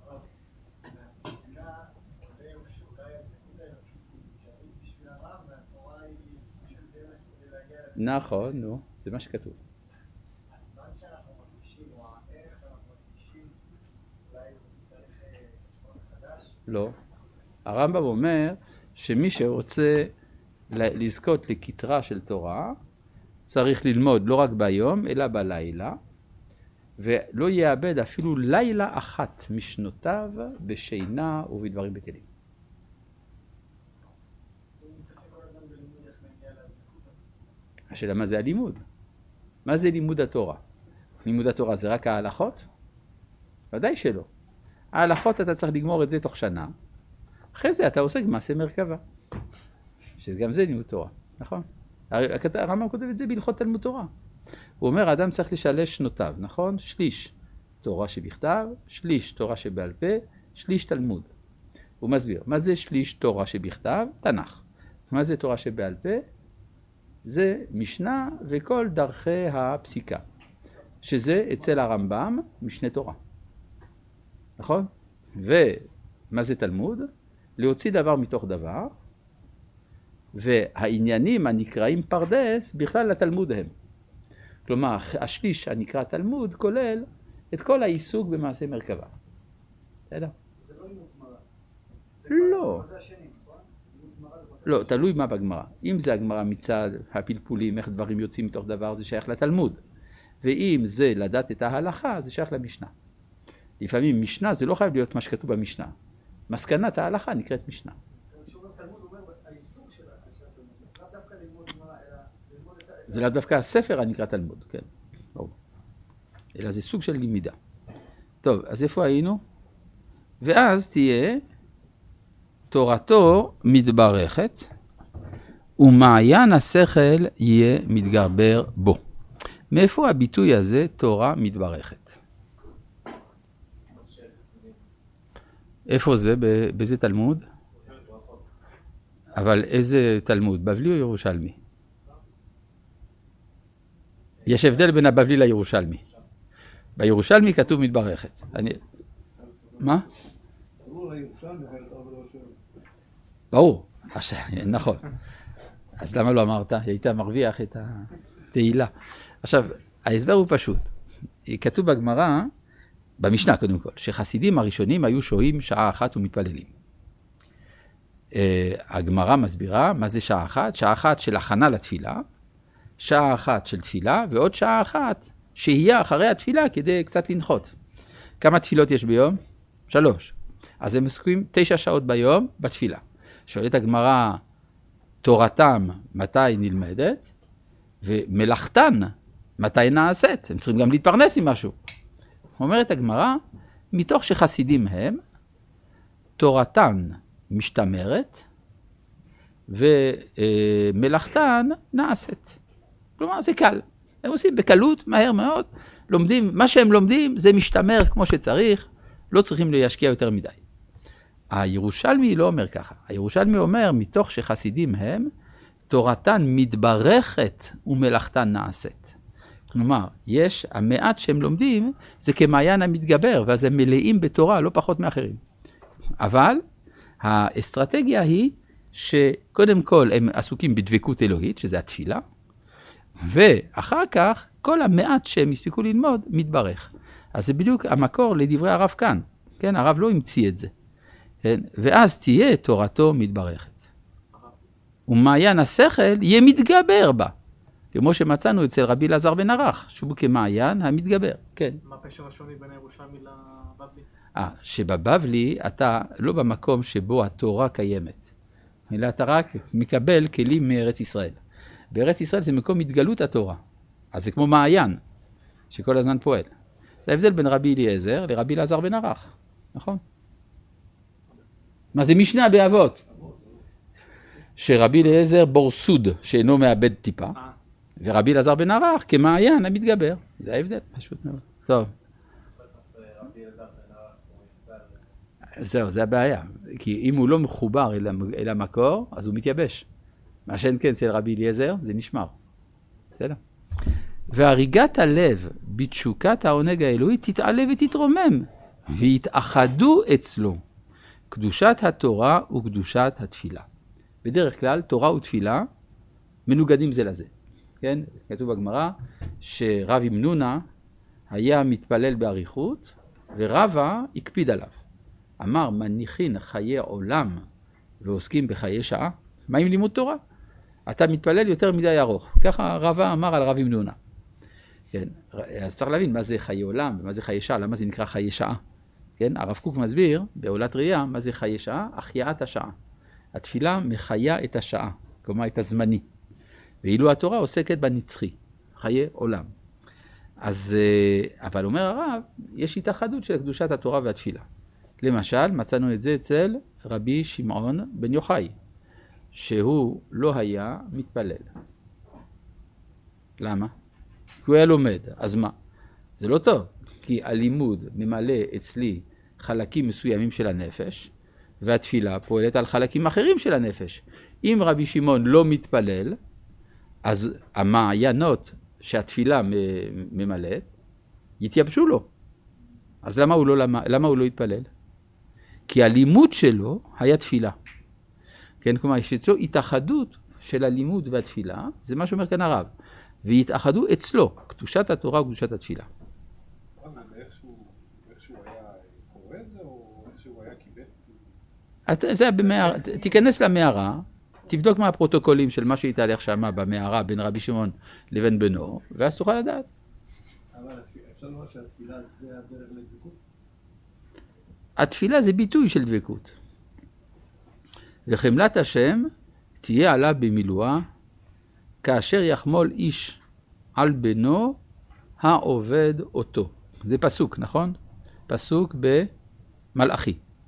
נכון, נו, זה מה שכתוב. הזמן שאנחנו מרגישים, או הערך שאנחנו מרגישים, אולי צריך לשמוע מחדש? לא. הרמב"ם אומר שמי שרוצה לזכות לכתרה של תורה, צריך ללמוד לא רק ביום, אלא בלילה, ולא יאבד אפילו לילה אחת משנותיו בשינה ובדברים בטלים. השאלה מה זה הלימוד? מה זה לימוד התורה? לימוד התורה זה רק ההלכות? ודאי שלא. ההלכות אתה צריך לגמור את זה תוך שנה. אחרי זה אתה עוסק במעשה מרכבה. שגם זה לימוד תורה, נכון? הרמב"ם כותב את זה בהלכות תלמוד תורה. הוא אומר, האדם צריך לשלש שנותיו, נכון? שליש תורה שבכתב, שליש תורה שבעל פה, שליש תלמוד. הוא מסביר, מה זה שליש תורה שבכתב? תנ"ך. מה זה תורה שבעל פה? זה משנה וכל דרכי הפסיקה, שזה אצל הרמב"ם משנה תורה. נכון? ומה זה תלמוד? להוציא דבר מתוך דבר, והעניינים הנקראים פרדס בכלל לתלמוד הם. כלומר, השליש הנקרא תלמוד כולל את כל העיסוק במעשה מרכבה. בסדר? זה לא לימוד גמרא. לא. זה השני, נכון? לימוד גמרא זה בצד. לא, תלוי מה בגמרא. אם זה הגמרא מצד הפלפולים, איך דברים יוצאים מתוך דבר, זה שייך לתלמוד. ואם זה לדעת את ההלכה, זה שייך למשנה. לפעמים משנה זה לא חייב להיות מה שכתוב במשנה. מסקנת ההלכה נקראת משנה. כשהוא אומר תלמוד, הוא אומר העיסוק של התלמוד. לא דווקא ללמוד גמרא, אלא ללמוד את ה... זה לא דווקא הספר הנקרא תלמוד, כן. ברור. אלא זה סוג של למידה. טוב, אז איפה היינו? ואז תהיה תורתו מתברכת, ומעיין השכל יהיה מתגבר בו. מאיפה הביטוי הזה, תורה מתברכת? איפה זה? באיזה תלמוד? אבל איזה תלמוד? בבלי או ירושלמי? יש הבדל בין הבבלי לירושלמי. בירושלמי כתוב מתברכת. אני... מה? ברור, נכון. אז למה לא אמרת? היית מרוויח את התהילה. עכשיו, ההסבר הוא פשוט. כתוב בגמרא, במשנה קודם כל, שחסידים הראשונים היו שוהים שעה אחת ומתפללים. הגמרא מסבירה מה זה שעה אחת, שעה אחת של הכנה לתפילה, שעה אחת של תפילה, ועוד שעה אחת שהייה אחרי התפילה כדי קצת לנחות. כמה תפילות יש ביום? שלוש. אז הם עוסקים תשע שעות ביום בתפילה. שואלת הגמרא, תורתם מתי נלמדת, ומלאכתן מתי נעשית? הם צריכים גם להתפרנס עם משהו. אומרת הגמרא, מתוך שחסידים הם, תורתן משתמרת, ומלאכתן נעשית. כלומר, זה קל. הם עושים בקלות, מהר מאוד, לומדים, מה שהם לומדים זה משתמר כמו שצריך, לא צריכים להשקיע יותר מדי. הירושלמי לא אומר ככה. הירושלמי אומר, מתוך שחסידים הם, תורתן מתברכת ומלאכתן נעשית. כלומר, יש, המעט שהם לומדים, זה כמעיין המתגבר, ואז הם מלאים בתורה, לא פחות מאחרים. אבל, האסטרטגיה היא, שקודם כל הם עסוקים בדבקות אלוהית, שזה התפילה, ואחר כך, כל המעט שהם הספיקו ללמוד, מתברך. אז זה בדיוק המקור לדברי הרב כאן. כן, הרב לא המציא את זה. כן? ואז תהיה תורתו מתברכת. ומעיין השכל יהיה מתגבר בה. כמו שמצאנו אצל רבי אלעזר בן ערך, שהוא כמעיין המתגבר. כן. מה הפשר השוני בין הירושלמי לבבלי? אה, שבבבלי אתה לא במקום שבו התורה קיימת. אלא אתה רק מקבל כלים מארץ ישראל. בארץ ישראל זה מקום התגלות התורה. אז זה כמו מעיין, שכל הזמן פועל. זה ההבדל בין רבי אליעזר לרבי אלעזר בן ערך. נכון? מה זה משנה באבות? שרבי אליעזר בורסוד, שאינו מאבד טיפה, ורבי אלעזר בן ערך כמעיין המתגבר. זה ההבדל, פשוט מאוד. טוב. זהו, זה הבעיה. כי אם הוא לא מחובר אל המקור, אז הוא מתייבש. מה שאין כן אצל רבי אליעזר, זה נשמר. בסדר? והריגת הלב בתשוקת העונג האלוהי תתעלה ותתרומם, והתאחדו אצלו קדושת התורה וקדושת התפילה. בדרך כלל, תורה ותפילה מנוגדים זה לזה. כן? כתוב בגמרא שרב ימנונה היה מתפלל באריכות, ורבה הקפיד עליו. אמר, מניחין חיי עולם ועוסקים בחיי שעה? מה עם לימוד תורה? אתה מתפלל יותר מדי ארוך. ככה רבה אמר על רב ימנונה. כן, אז צריך להבין מה זה חיי עולם ומה זה חיי שעה, למה זה נקרא חיי שעה. כן, הרב קוק מסביר בעולת ראייה מה זה חיי שעה, החייאת השעה. התפילה מחיה את השעה, כלומר את הזמני. ואילו התורה עוסקת בנצחי, חיי עולם. אז, אבל אומר הרב, יש התאחדות של קדושת התורה והתפילה. למשל, מצאנו את זה אצל רבי שמעון בן יוחאי, שהוא לא היה מתפלל. למה? כי הוא היה לומד. אז מה? זה לא טוב, כי הלימוד ממלא אצלי חלקים מסוימים של הנפש, והתפילה פועלת על חלקים אחרים של הנפש. אם רבי שמעון לא מתפלל, אז המעיינות שהתפילה ממלאת, יתייבשו לו. אז למה הוא לא, למה, למה הוא לא יתפלל? כי הלימוד שלו היה תפילה. כן, כלומר, יש אצלו התאחדות של הלימוד והתפילה, זה מה שאומר כאן הרב. והתאחדו אצלו, קדושת התורה וקדושת התפילה. איכשהו היה קורא את זה, או איכשהו היה קיבל? זה במערה, תיכנס למערה, תבדוק מה הפרוטוקולים של מה שהתהלך שמה במערה בין רבי שמעון לבין בנו, ואז תוכל לדעת. אבל אפשר לומר שהתפילה זה הדרך לדבקות? התפילה זה ביטוי של דבקות. וחמלת השם תהיה עליו במילואה, כאשר יחמול איש על בנו העובד אותו. זה פסוק, נכון? פסוק במלאכי.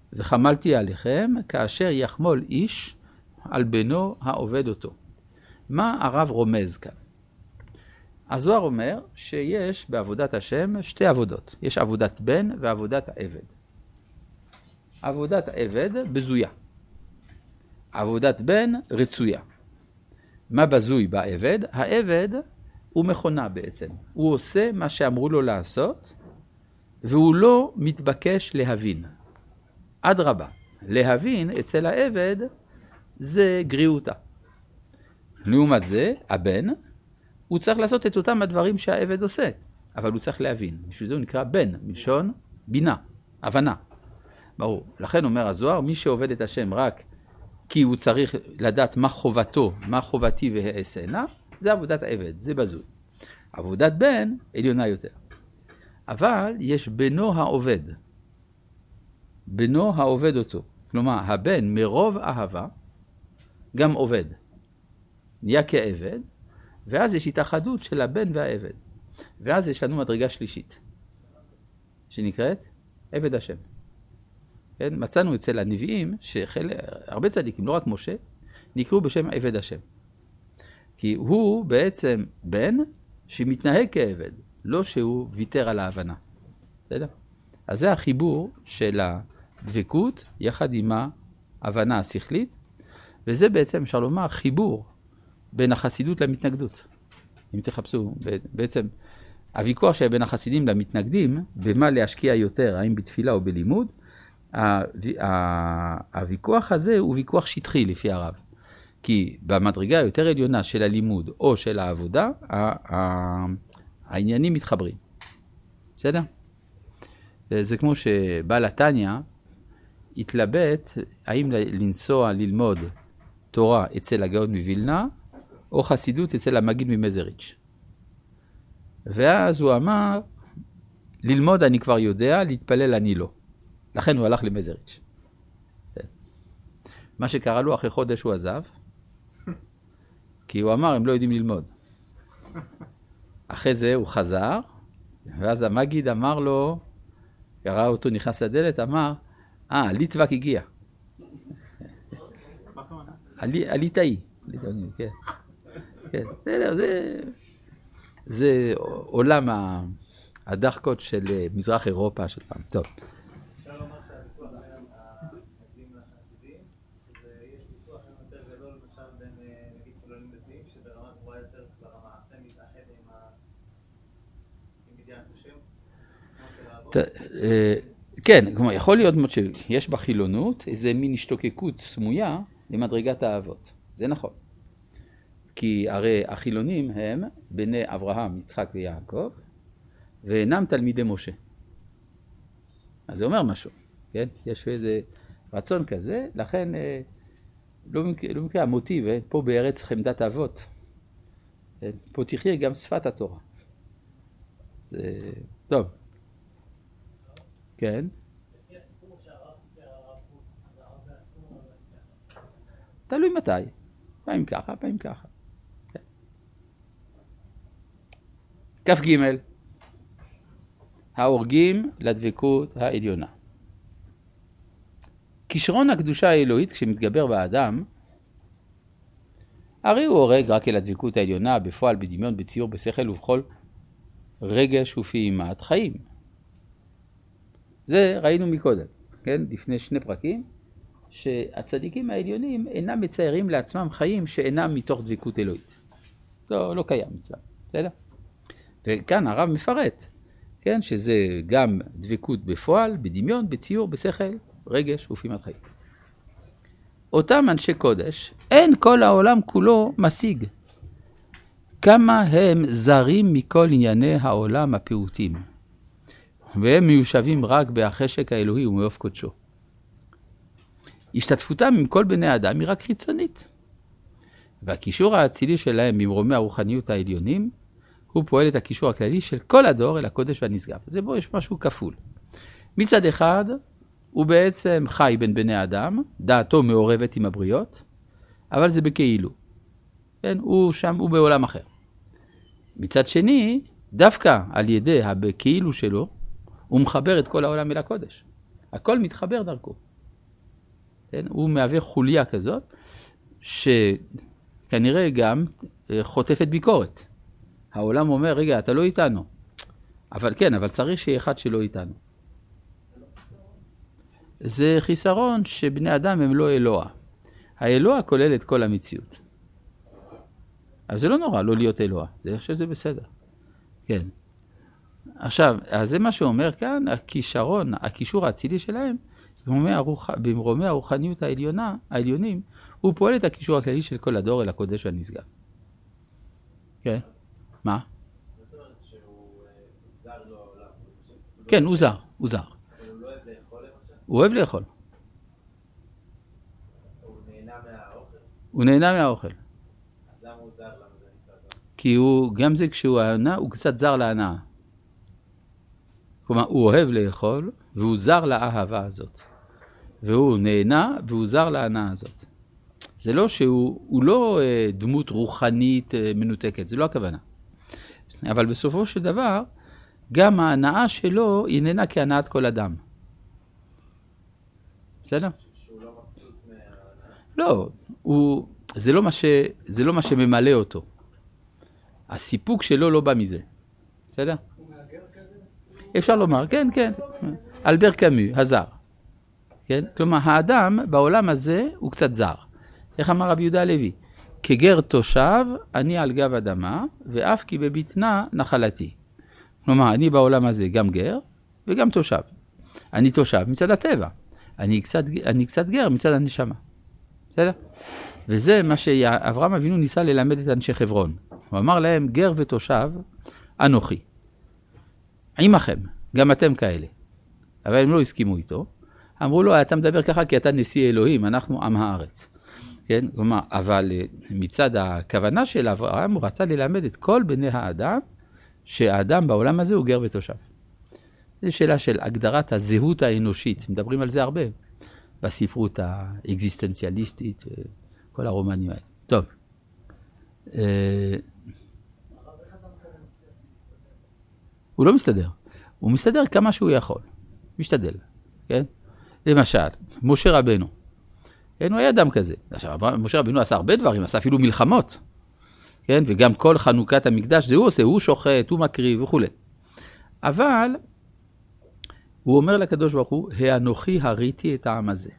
וחמלתי עליכם כאשר יחמול איש על בנו העובד אותו. מה הרב רומז כאן? הזוהר אומר שיש בעבודת השם שתי עבודות. יש עבודת בן ועבודת העבד. עבודת העבד בזויה. עבודת בן רצויה. מה בזוי בעבד? העבד הוא מכונה בעצם. הוא עושה מה שאמרו לו לעשות, והוא לא מתבקש להבין. עד רבה. להבין אצל העבד זה גריעותה. לעומת זה, הבן, הוא צריך לעשות את אותם הדברים שהעבד עושה, אבל הוא צריך להבין. בשביל זה הוא נקרא בן, מלשון בינה, הבנה. ברור. לכן אומר הזוהר, מי שעובד את השם רק כי הוא צריך לדעת מה חובתו, מה חובתי והעשנה, זה עבודת העבד, זה בזוי. עבודת בן, עליונה יותר. אבל יש בנו העובד. בנו העובד אותו. כלומר, הבן מרוב אהבה, גם עובד. נהיה כעבד, ואז יש התאחדות של הבן והעבד. ואז יש לנו מדרגה שלישית, שנקראת עבד השם. כן? מצאנו אצל הנביאים, שהרבה צדיקים, לא רק משה, נקראו בשם עבד השם. כי הוא בעצם בן שמתנהג כעבד, לא שהוא ויתר על ההבנה. בסדר? אז זה החיבור של הדבקות יחד עם ההבנה השכלית, וזה בעצם, אפשר לומר, חיבור בין החסידות למתנגדות. אם תחפשו, בעצם הוויכוח שהיה בין החסידים למתנגדים, במה להשקיע יותר, האם בתפילה או בלימוד, הוויכוח הזה הוא ויכוח שטחי לפי הרב. כי במדרגה היותר עליונה של הלימוד או של העבודה, העניינים מתחברים. בסדר? זה כמו שבעל התניא התלבט האם לנסוע ללמוד תורה אצל הגאון מווילנה, או חסידות אצל המגיד ממזריץ'. ואז הוא אמר, ללמוד אני כבר יודע, להתפלל אני לא. לכן הוא הלך למזריץ'. מה שקרה לו אחרי חודש הוא עזב, כי הוא אמר, הם לא יודעים ללמוד. אחרי זה הוא חזר, ואז המגיד אמר לו, ראה אותו נכנס לדלת, אמר, אה, ליטבק הגיע. הליטאי. כן. כן. זה, זה עולם הדחקות של מזרח אירופה של פעם. טוב. אפשר לומר שהוויכוח בין המתנגדים לחסידים, יש ויכוח יותר גדול למשל בין נגיד חילונים דתיים, שברמה גבוהה יותר כבר המעשה מתאחד עם בדיעת השם. כן, כלומר, יכול להיות מאוד שיש בחילונות איזה מין השתוקקות סמויה למדרגת האבות. זה נכון. כי הרי החילונים הם בני אברהם, יצחק ויעקב, ואינם תלמידי משה. אז זה אומר משהו, כן? יש איזה רצון כזה, לכן לא במקרה, לא במקרה המוטיב, פה בארץ חמדת האבות. פה תחיה גם שפת התורה. זה... טוב. כן? תלוי מתי. פעמים ככה, פעמים ככה. כף ג' ההורגים לדבקות העליונה. כישרון הקדושה האלוהית כשמתגבר באדם, הרי הוא הורג רק אל הדבקות העליונה, בפועל, בדמיון, בציור, בשכל ובכל רגש ופעימת חיים. זה ראינו מקודם, כן? לפני שני פרקים, שהצדיקים העליונים אינם מציירים לעצמם חיים שאינם מתוך דבקות אלוהית. לא, לא קיים אצלם, בסדר? וכאן הרב מפרט, כן? שזה גם דבקות בפועל, בדמיון, בציור, בשכל, רגש ופעימת חיים. אותם אנשי קודש, אין כל העולם כולו משיג. כמה הם זרים מכל ענייני העולם הפעוטים. והם מיושבים רק בהחשק האלוהי ומאוף קודשו. השתתפותם עם כל בני האדם היא רק חיצונית. והקישור האצילי שלהם במרומי הרוחניות העליונים, הוא פועל את הקישור הכללי של כל הדור אל הקודש והנשגב. זה בו יש משהו כפול. מצד אחד, הוא בעצם חי בין בני האדם, דעתו מעורבת עם הבריות, אבל זה בכאילו. כן? הוא שם, הוא בעולם אחר. מצד שני, דווקא על ידי הבכאילו שלו, הוא מחבר את כל העולם אל הקודש. הכל מתחבר דרכו. כן? הוא מהווה חוליה כזאת, שכנראה גם חוטפת ביקורת. העולם אומר, רגע, אתה לא איתנו. אבל כן, אבל צריך שיהיה אחד שלא איתנו. זה חיסרון שבני אדם הם לא אלוה. האלוה כולל את כל המציאות. אז זה לא נורא לא להיות אלוה, אני חושב שזה בסדר. כן. עכשיו, אז זה מה שאומר כאן, הכישרון, הכישור האצילי שלהם, במרומי הרוחניות העליונה, העליונים, הוא פועל את הכישור הכללי של כל הדור אל הקודש והנשגב. כן? מה? זאת אומרת שהוא זר לו העולם. כן, הוא זר, הוא זר. אבל הוא לא אוהב לאכול למשל? הוא אוהב לאכול. הוא נהנה מהאוכל? הוא נהנה מהאוכל. אז למה הוא זר? למה זה נקרא זר? כי הוא, גם זה כשהוא הענה, הוא קצת זר להנאה. כלומר, הוא אוהב לאכול, והוא זר לאהבה הזאת. והוא נהנה, והוא זר להנאה הזאת. זה לא שהוא, הוא לא אה, דמות רוחנית אה, מנותקת, זה לא הכוונה. אבל בסופו של דבר, גם ההנאה שלו היא נהנה כהנאת כל אדם. בסדר? שהוא לא מבסוט מההנאה? לא, הוא, זה לא מה ש, זה לא מה שממלא אותו. הסיפוק שלו לא בא מזה. בסדר? הוא מהגר כזה? אפשר לומר, כן, כן. אלבר קאמו, הזר. כן? כלומר, האדם בעולם הזה הוא קצת זר. איך אמר רבי יהודה הלוי? כגר תושב, אני על גב אדמה, ואף כי בבטנה נחלתי. כלומר, אני בעולם הזה גם גר וגם תושב. אני תושב מצד הטבע. אני קצת, אני קצת גר מצד הנשמה. בסדר? וזה מה שאברהם אבינו ניסה ללמד את אנשי חברון. הוא אמר להם, גר ותושב, אנוכי. עמכם, גם אתם כאלה. אבל הם לא הסכימו איתו. אמרו לו, אתה מדבר ככה כי אתה נשיא אלוהים, אנחנו עם הארץ. כן? כלומר, אבל מצד הכוונה של אברהם, הוא רצה ללמד את כל בני האדם, שהאדם בעולם הזה הוא גר ותושב. זו שאלה של הגדרת הזהות האנושית, מדברים על זה הרבה, בספרות האקזיסטנציאליסטית, כל הרומנים האלה. טוב. הוא לא מסתדר. הוא מסתדר כמה שהוא יכול. משתדל. כן? למשל, משה רבנו. כן, הוא היה אדם כזה. עכשיו, משה רבנו עשה הרבה דברים, עשה אפילו מלחמות. כן? וגם כל חנוכת המקדש, זה הוא עושה, הוא שוחט, הוא מקריב וכו'. אבל, הוא אומר לקדוש ברוך הוא, האנוכי הריתי את העם הזה.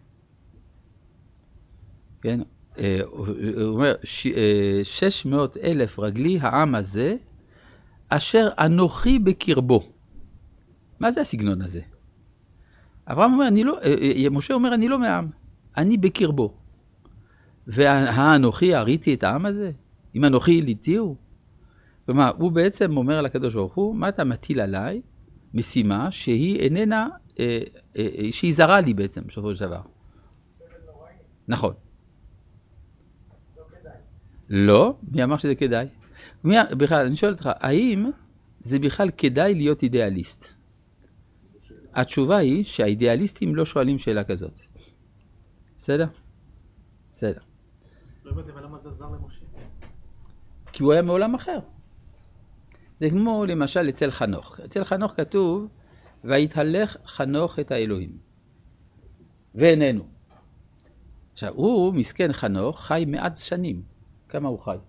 כן? הוא אומר, שש מאות אלף רגלי העם הזה, אשר אנוכי בקרבו. מה זה הסגנון הזה? אברהם אומר, אני לא, משה אומר, אני לא מהעם, אני בקרבו. והאנוכי הריתי את העם הזה? אם אנוכי ליתיהו? כלומר, הוא בעצם אומר לקדוש ברוך הוא, מה אתה מטיל עליי? משימה שהיא איננה, אה, אה, שהיא זרה לי בעצם, בסופו של דבר. נכון. לא כדאי. לא? מי אמר שזה כדאי? מי, בכלל, אני שואל אותך, האם זה בכלל כדאי להיות אידיאליסט? התשובה היא שהאידיאליסטים לא שואלים שאלה כזאת. בסדר? בסדר. לא הבנתי, אבל למה זה עזר למשה? כי הוא היה מעולם אחר. זה כמו למשל אצל חנוך. אצל חנוך כתוב, והתהלך חנוך את האלוהים. ואיננו. עכשיו, הוא, מסכן חנוך, חי מעט שנים. כמה הוא חי?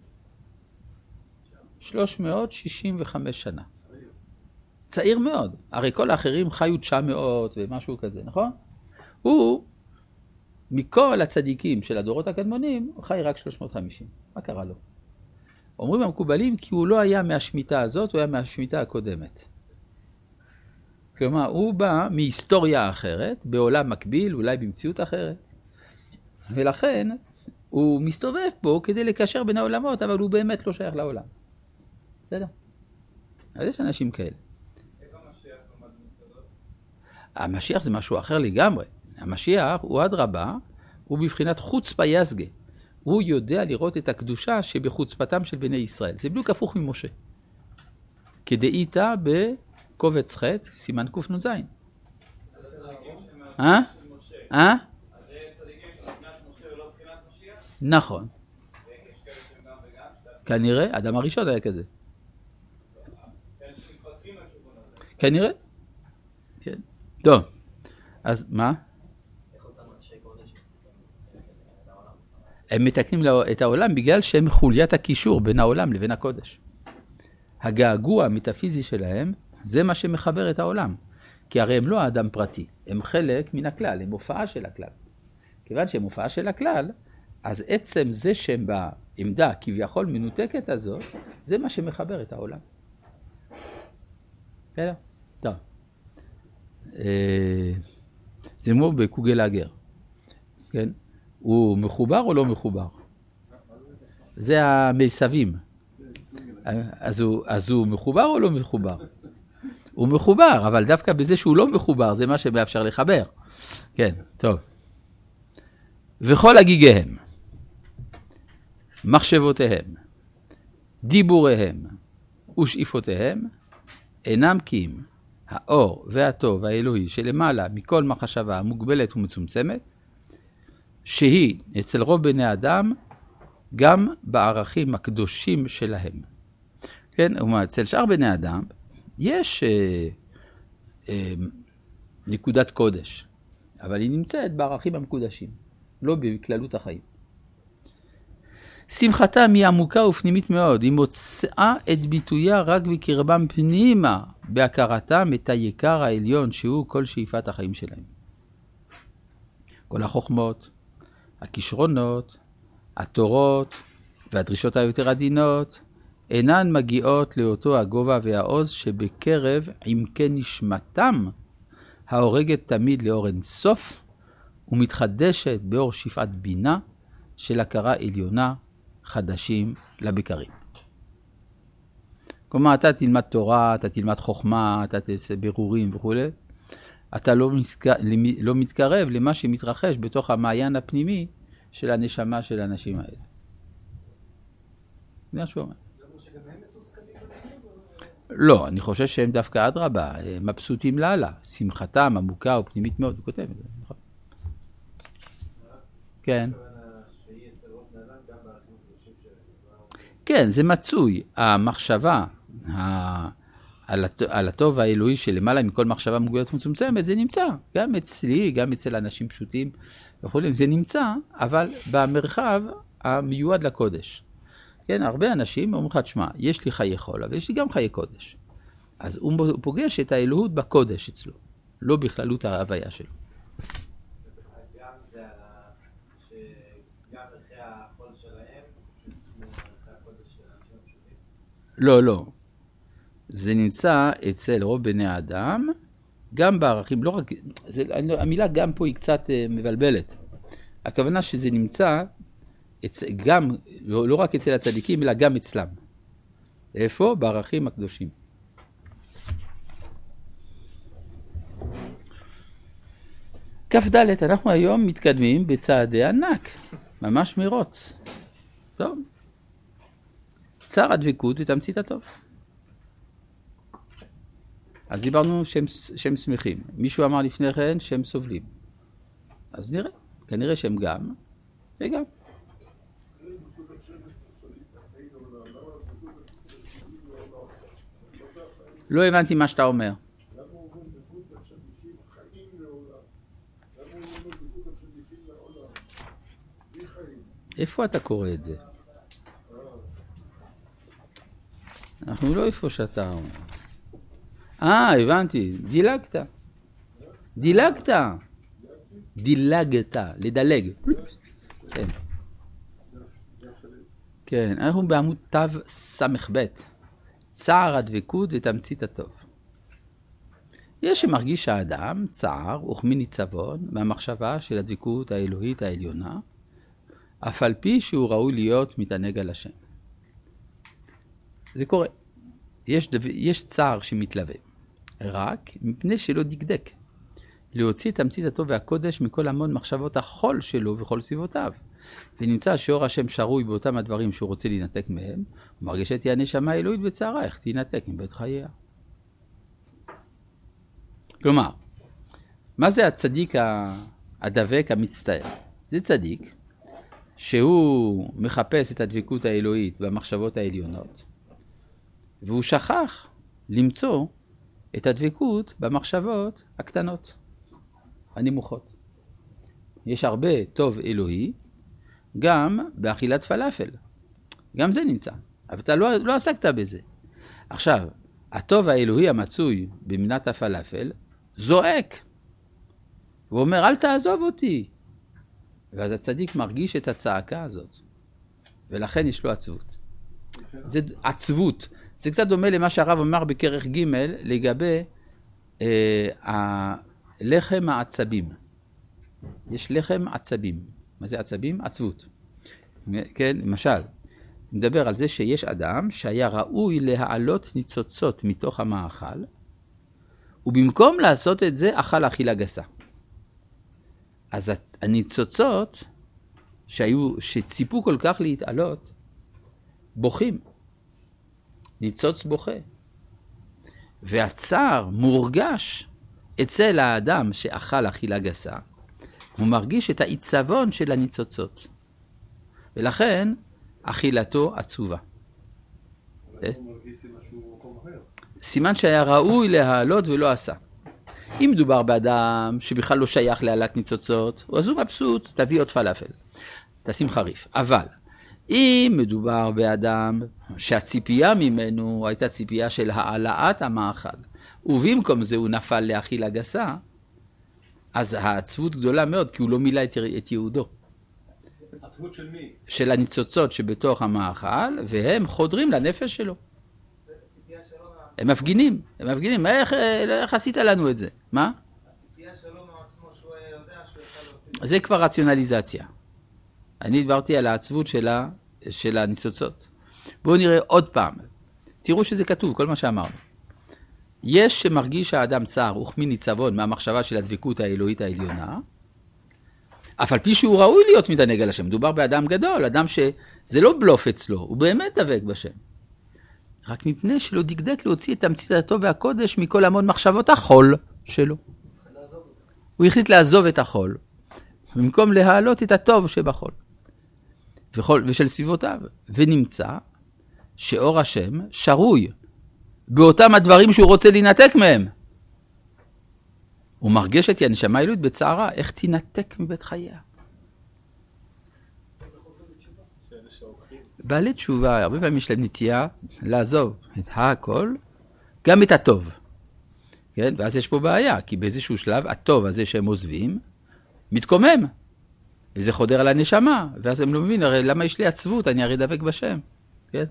שלוש מאות שישים וחמש שנה. צעיר מאוד. הרי כל האחרים חיו תשע מאות ומשהו כזה, נכון? הוא, מכל הצדיקים של הדורות הקדמונים, הוא חי רק שלוש מאות וחמישים. מה קרה לו? אומרים המקובלים כי הוא לא היה מהשמיטה הזאת, הוא היה מהשמיטה הקודמת. כלומר, הוא בא מהיסטוריה אחרת, בעולם מקביל, אולי במציאות אחרת. ולכן, הוא מסתובב פה כדי לקשר בין העולמות, אבל הוא באמת לא שייך לעולם. בסדר? אז יש אנשים כאלה. איפה המשיח עומד במצוות? המשיח זה משהו אחר לגמרי. המשיח הוא אדרבה, הוא בבחינת חוצפה יסגה. הוא יודע לראות את הקדושה שבחוצפתם של בני ישראל. זה בדיוק הפוך ממשה. כדאית בקובץ ח' סימן קנ"ז. אה? אה? אז זה צדיקים מבחינת משה ולא מבחינת משיח? נכון. ויש כאלה שהם גם וגם? כנראה, אדם הראשון היה כזה. כאלה שמתפתחים לכיוון הזה. כנראה. כן. טוב. אז מה? איך אותם אנשי קודש הם מתקנים את העולם בגלל שהם חוליית הקישור בין העולם לבין הקודש. הגעגוע המטאפיזי שלהם, זה מה שמחבר את העולם. כי הרי הם לא האדם פרטי, הם חלק מן הכלל, הם הופעה של הכלל. כיוון שהם הופעה של הכלל, אז עצם זה שהם בעמדה כביכול מנותקת הזאת, זה מה שמחבר את העולם. בסדר? טוב. זה כמו בקוגלאגר. כן? הוא מחובר או לא מחובר? זה המסבים. אז הוא, אז הוא מחובר או לא מחובר? הוא מחובר, אבל דווקא בזה שהוא לא מחובר, זה מה שמאפשר לחבר. כן, טוב. וכל הגיגיהם, מחשבותיהם, דיבוריהם ושאיפותיהם, אינם כי אם האור והטוב האלוהי שלמעלה מכל מחשבה מוגבלת ומצומצמת, שהיא אצל רוב בני אדם גם בערכים הקדושים שלהם. כן, אומרת, אצל שאר בני אדם יש אה, אה, נקודת קודש, אבל היא נמצאת בערכים המקודשים, לא בכללות החיים. שמחתם היא עמוקה ופנימית מאוד, היא מוצאה את ביטויה רק בקרבם פנימה, בהכרתם את היקר העליון שהוא כל שאיפת החיים שלהם. כל החוכמות, הכישרונות, התורות והדרישות היותר עדינות, אינן מגיעות לאותו הגובה והעוז שבקרב עמקי נשמתם, ההורגת תמיד לאור אין סוף, ומתחדשת באור שפעת בינה של הכרה עליונה חדשים לבקרים. כלומר, אתה תלמד תורה, אתה תלמד חוכמה, אתה תעשה בירורים וכו'. אתה לא, מתקרב, לא מתקרב למה שמתרחש בתוך המעיין הפנימי של הנשמה של האנשים האלה. זה מה שהוא אומר. לא, אני חושב שהם דווקא אדרבה, מבסוטים לאללה, שמחתם עמוקה ופנימית מאוד, הוא כותב את זה, נכון? כן. כן, זה מצוי, המחשבה על הטוב האלוהי שלמעלה מכל מחשבה מוגבלת ומצומצמת, זה נמצא, גם אצלי, גם אצל אנשים פשוטים וכולי, זה נמצא, אבל במרחב המיועד לקודש. כן, הרבה אנשים אומרים לך, תשמע, יש לי חיי חול, אבל יש לי גם חיי קודש. אז הוא פוגש את האלוהות בקודש אצלו, לא בכללות ההוויה שלו. גם זה שגם אחרי החול שלהם, כמו אחרי הקודש של האנשים הפשוטים? לא, לא. זה נמצא אצל רוב בני האדם, גם בערכים, לא רק, זה, המילה גם פה היא קצת מבלבלת. הכוונה שזה נמצא, גם, לא, לא רק אצל הצדיקים, אלא גם אצלם. איפה? בערכים הקדושים. כף ד', אנחנו היום מתקדמים בצעדי ענק, ממש מרוץ. טוב. צער הדבקות ותמצית הטוב. אז דיברנו שהם, שהם שמחים. מישהו אמר לפני כן שהם סובלים. אז נראה, כנראה שהם גם וגם. לא הבנתי מה שאתה אומר. איפה אתה קורא את זה? אנחנו לא איפה שאתה אומר. אה, הבנתי, דילגת. דילגת. דילגת, לדלג. כן. כן, אנחנו בעמוד תו סמך ב', צער הדבקות ותמצית הטוב. יש שמרגיש האדם צער וכמין ניצבון מהמחשבה של הדבקות האלוהית העליונה, אף על פי שהוא ראוי להיות מתענג על השם. זה קורה. יש, דו... יש צער שמתלווה, רק מפני שלא דקדק. להוציא את תמצית הטוב והקודש מכל המון מחשבות החול שלו וכל סביבותיו. ונמצא שאור השם שרוי באותם הדברים שהוא רוצה להינתק מהם, ומרגיש את הנשמה האלוהית בצערה, איך תינתק עם בית חייה. כלומר, מה זה הצדיק הדבק המצטער? זה צדיק שהוא מחפש את הדבקות האלוהית במחשבות העליונות, והוא שכח למצוא את הדבקות במחשבות הקטנות, הנמוכות. יש הרבה טוב אלוהי, גם באכילת פלאפל. גם זה נמצא. אבל אתה לא, לא עסקת בזה. עכשיו, הטוב האלוהי המצוי במנת הפלאפל זועק. הוא אומר, אל תעזוב אותי. ואז הצדיק מרגיש את הצעקה הזאת. ולכן יש לו עצבות. זה עצבות. זה קצת דומה למה שהרב אמר בכרך ג' לגבי אה, הלחם העצבים. יש לחם עצבים. מה זה עצבים? עצבות. כן, למשל, מדבר על זה שיש אדם שהיה ראוי להעלות ניצוצות מתוך המאכל, ובמקום לעשות את זה, אכל אכילה גסה. אז הניצוצות שהיו, שציפו כל כך להתעלות, בוכים. ניצוץ בוכה. והצער מורגש אצל האדם שאכל אכילה גסה, הוא מרגיש את העיצבון של הניצוצות. ולכן, אכילתו עצובה. הוא מרגיש סימן שהוא מקום אחר. סימן שהיה ראוי להעלות ולא עשה. אם מדובר באדם שבכלל לא שייך להעלת ניצוצות, אז הוא מבסוט, תביא עוד פלאפל. תשים חריף. אבל, אם מדובר באדם שהציפייה ממנו הייתה ציפייה של העלאת המאכל, ובמקום זה הוא נפל לאכילה גסה, אז העצבות גדולה מאוד, כי הוא לא מילא את, את יהודו. עצבות של מי? של הניצוצות שבתוך המאכל, והם חודרים לנפש שלו. הם מפגינים, הם מפגינים, איך, איך עשית לנו את זה? מה? הציפייה שלו מעצמו שהוא יודע שהוא יכול להוציא. זה כבר רציונליזציה. אני דיברתי על העצבות של, ה, של הניצוצות. בואו נראה עוד פעם. תראו שזה כתוב, כל מה שאמרנו. יש שמרגיש האדם צער וכמין ניצבון מהמחשבה של הדבקות האלוהית העליונה, אף על פי שהוא ראוי להיות מתענג על השם. מדובר באדם גדול, אדם שזה לא בלוף אצלו, הוא באמת דבק בשם. רק מפני שלא דקדק להוציא את תמצית הטוב והקודש מכל המון מחשבות החול שלו. הוא החליט לעזוב את החול, במקום להעלות את הטוב שבחול, וחול, ושל סביבותיו. ונמצא שאור השם שרוי באותם הדברים שהוא רוצה להינתק מהם. הוא מרגיש את הנשמה האלוהית בצערה, איך תינתק מבית חייה. בעלי תשובה, הרבה פעמים יש להם נטייה לעזוב את הכל, גם את הטוב. כן? ואז יש פה בעיה, כי באיזשהו שלב הטוב הזה שהם עוזבים, מתקומם. וזה חודר על הנשמה, ואז הם לא מבינים, הרי למה יש לי עצבות, אני הרי דבק בשם. כן?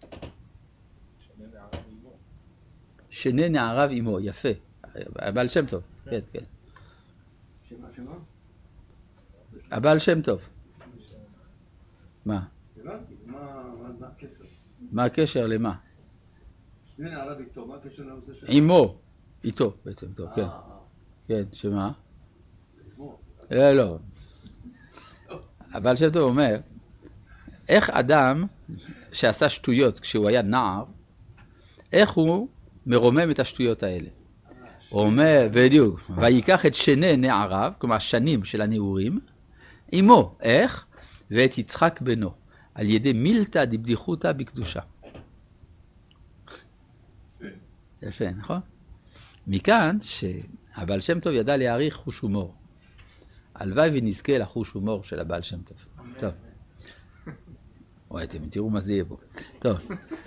שני נערב עמו, יפה. הבעל שם טוב, כן, כן. שמה, שמה? הבעל שם טוב. מה? הבנתי, מה מה- מה הקשר? מה הקשר למה? שני נערב איתו, מה הקשר לנושא של... עמו, איתו בעצם, טוב, כן. אה, אה, כן, שמה? כמו. לא, לא. הבעל שם טוב אומר, איך אדם שעשה שטויות כשהוא היה נער, איך הוא מרומם את השטויות האלה? הוא אומר, בדיוק, ויקח את שני נעריו, כלומר השנים של הנעורים, עמו, איך? ואת יצחק בנו, על ידי מילתא דבדיחותא בקדושה. יפה, נכון? מכאן שהבעל שם טוב ידע להעריך חוש הומור. הלוואי ונזכה לחוש הומור של הבעל שם טוב. טוב. וואי, אתם תראו מה זה יהיה בו. טוב.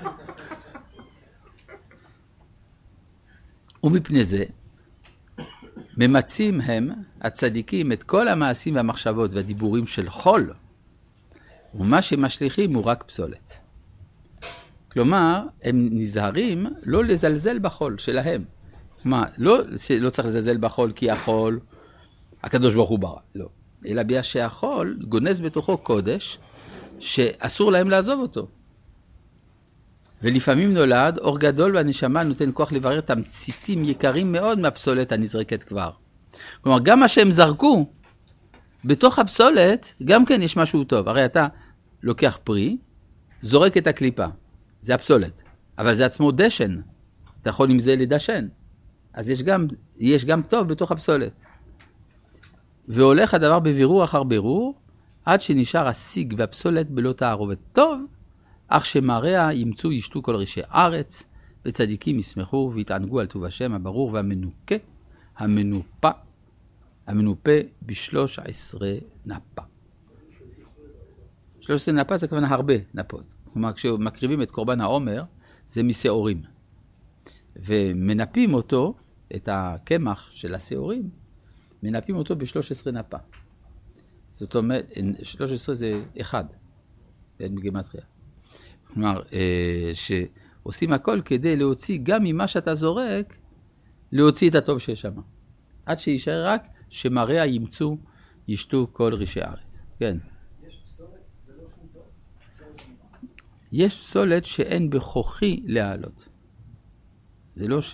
ומפני זה, ממצים הם, הצדיקים, את כל המעשים והמחשבות והדיבורים של חול, ומה שמשליכים הוא רק פסולת. כלומר, הם נזהרים לא לזלזל בחול שלהם. מה, לא, לא צריך לזלזל בחול כי החול, הקדוש ברוך הוא ברא, לא. אלא בגלל שהחול גונז בתוכו קודש, שאסור להם לעזוב אותו. ולפעמים נולד אור גדול והנשמה נותן כוח לברר תמציתים יקרים מאוד מהפסולת הנזרקת כבר. כלומר, גם מה שהם זרקו, בתוך הפסולת, גם כן יש משהו טוב. הרי אתה לוקח פרי, זורק את הקליפה, זה הפסולת. אבל זה עצמו דשן, אתה יכול עם זה לדשן. אז יש גם, יש גם טוב בתוך הפסולת. והולך הדבר בבירור אחר בירור, עד שנשאר הסיג והפסולת בלא תערובת טוב, אך שמראה ימצאו ישתו כל ראשי ארץ, וצדיקים ישמחו ויתענגו על טוב השם הברור והמנוקה, המנופה, המנופה בשלוש עשרה נפה. שלוש עשרה נפה זה כוונה הרבה נפות. כלומר, כשמקריבים את קורבן העומר, זה משעורים. ומנפים אותו, את הקמח של השעורים, מנפים אותו ב-שלוש עשרה נפה. זאת אומרת, שלוש עשרה זה אחד, אין בגימטריה. כלומר, שעושים הכל כדי להוציא גם ממה שאתה זורק, להוציא את הטוב שיש שם. עד שישאר רק שמראה ימצאו, ישתו כל רישי הארץ. כן. יש פסולת ולא שום טוב. יש פסולת שאין בכוחי להעלות. זה לא ש...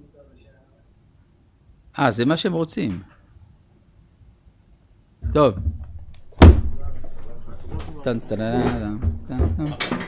אה, זה מה שהם רוצים. טוב. טן טן טן טן טן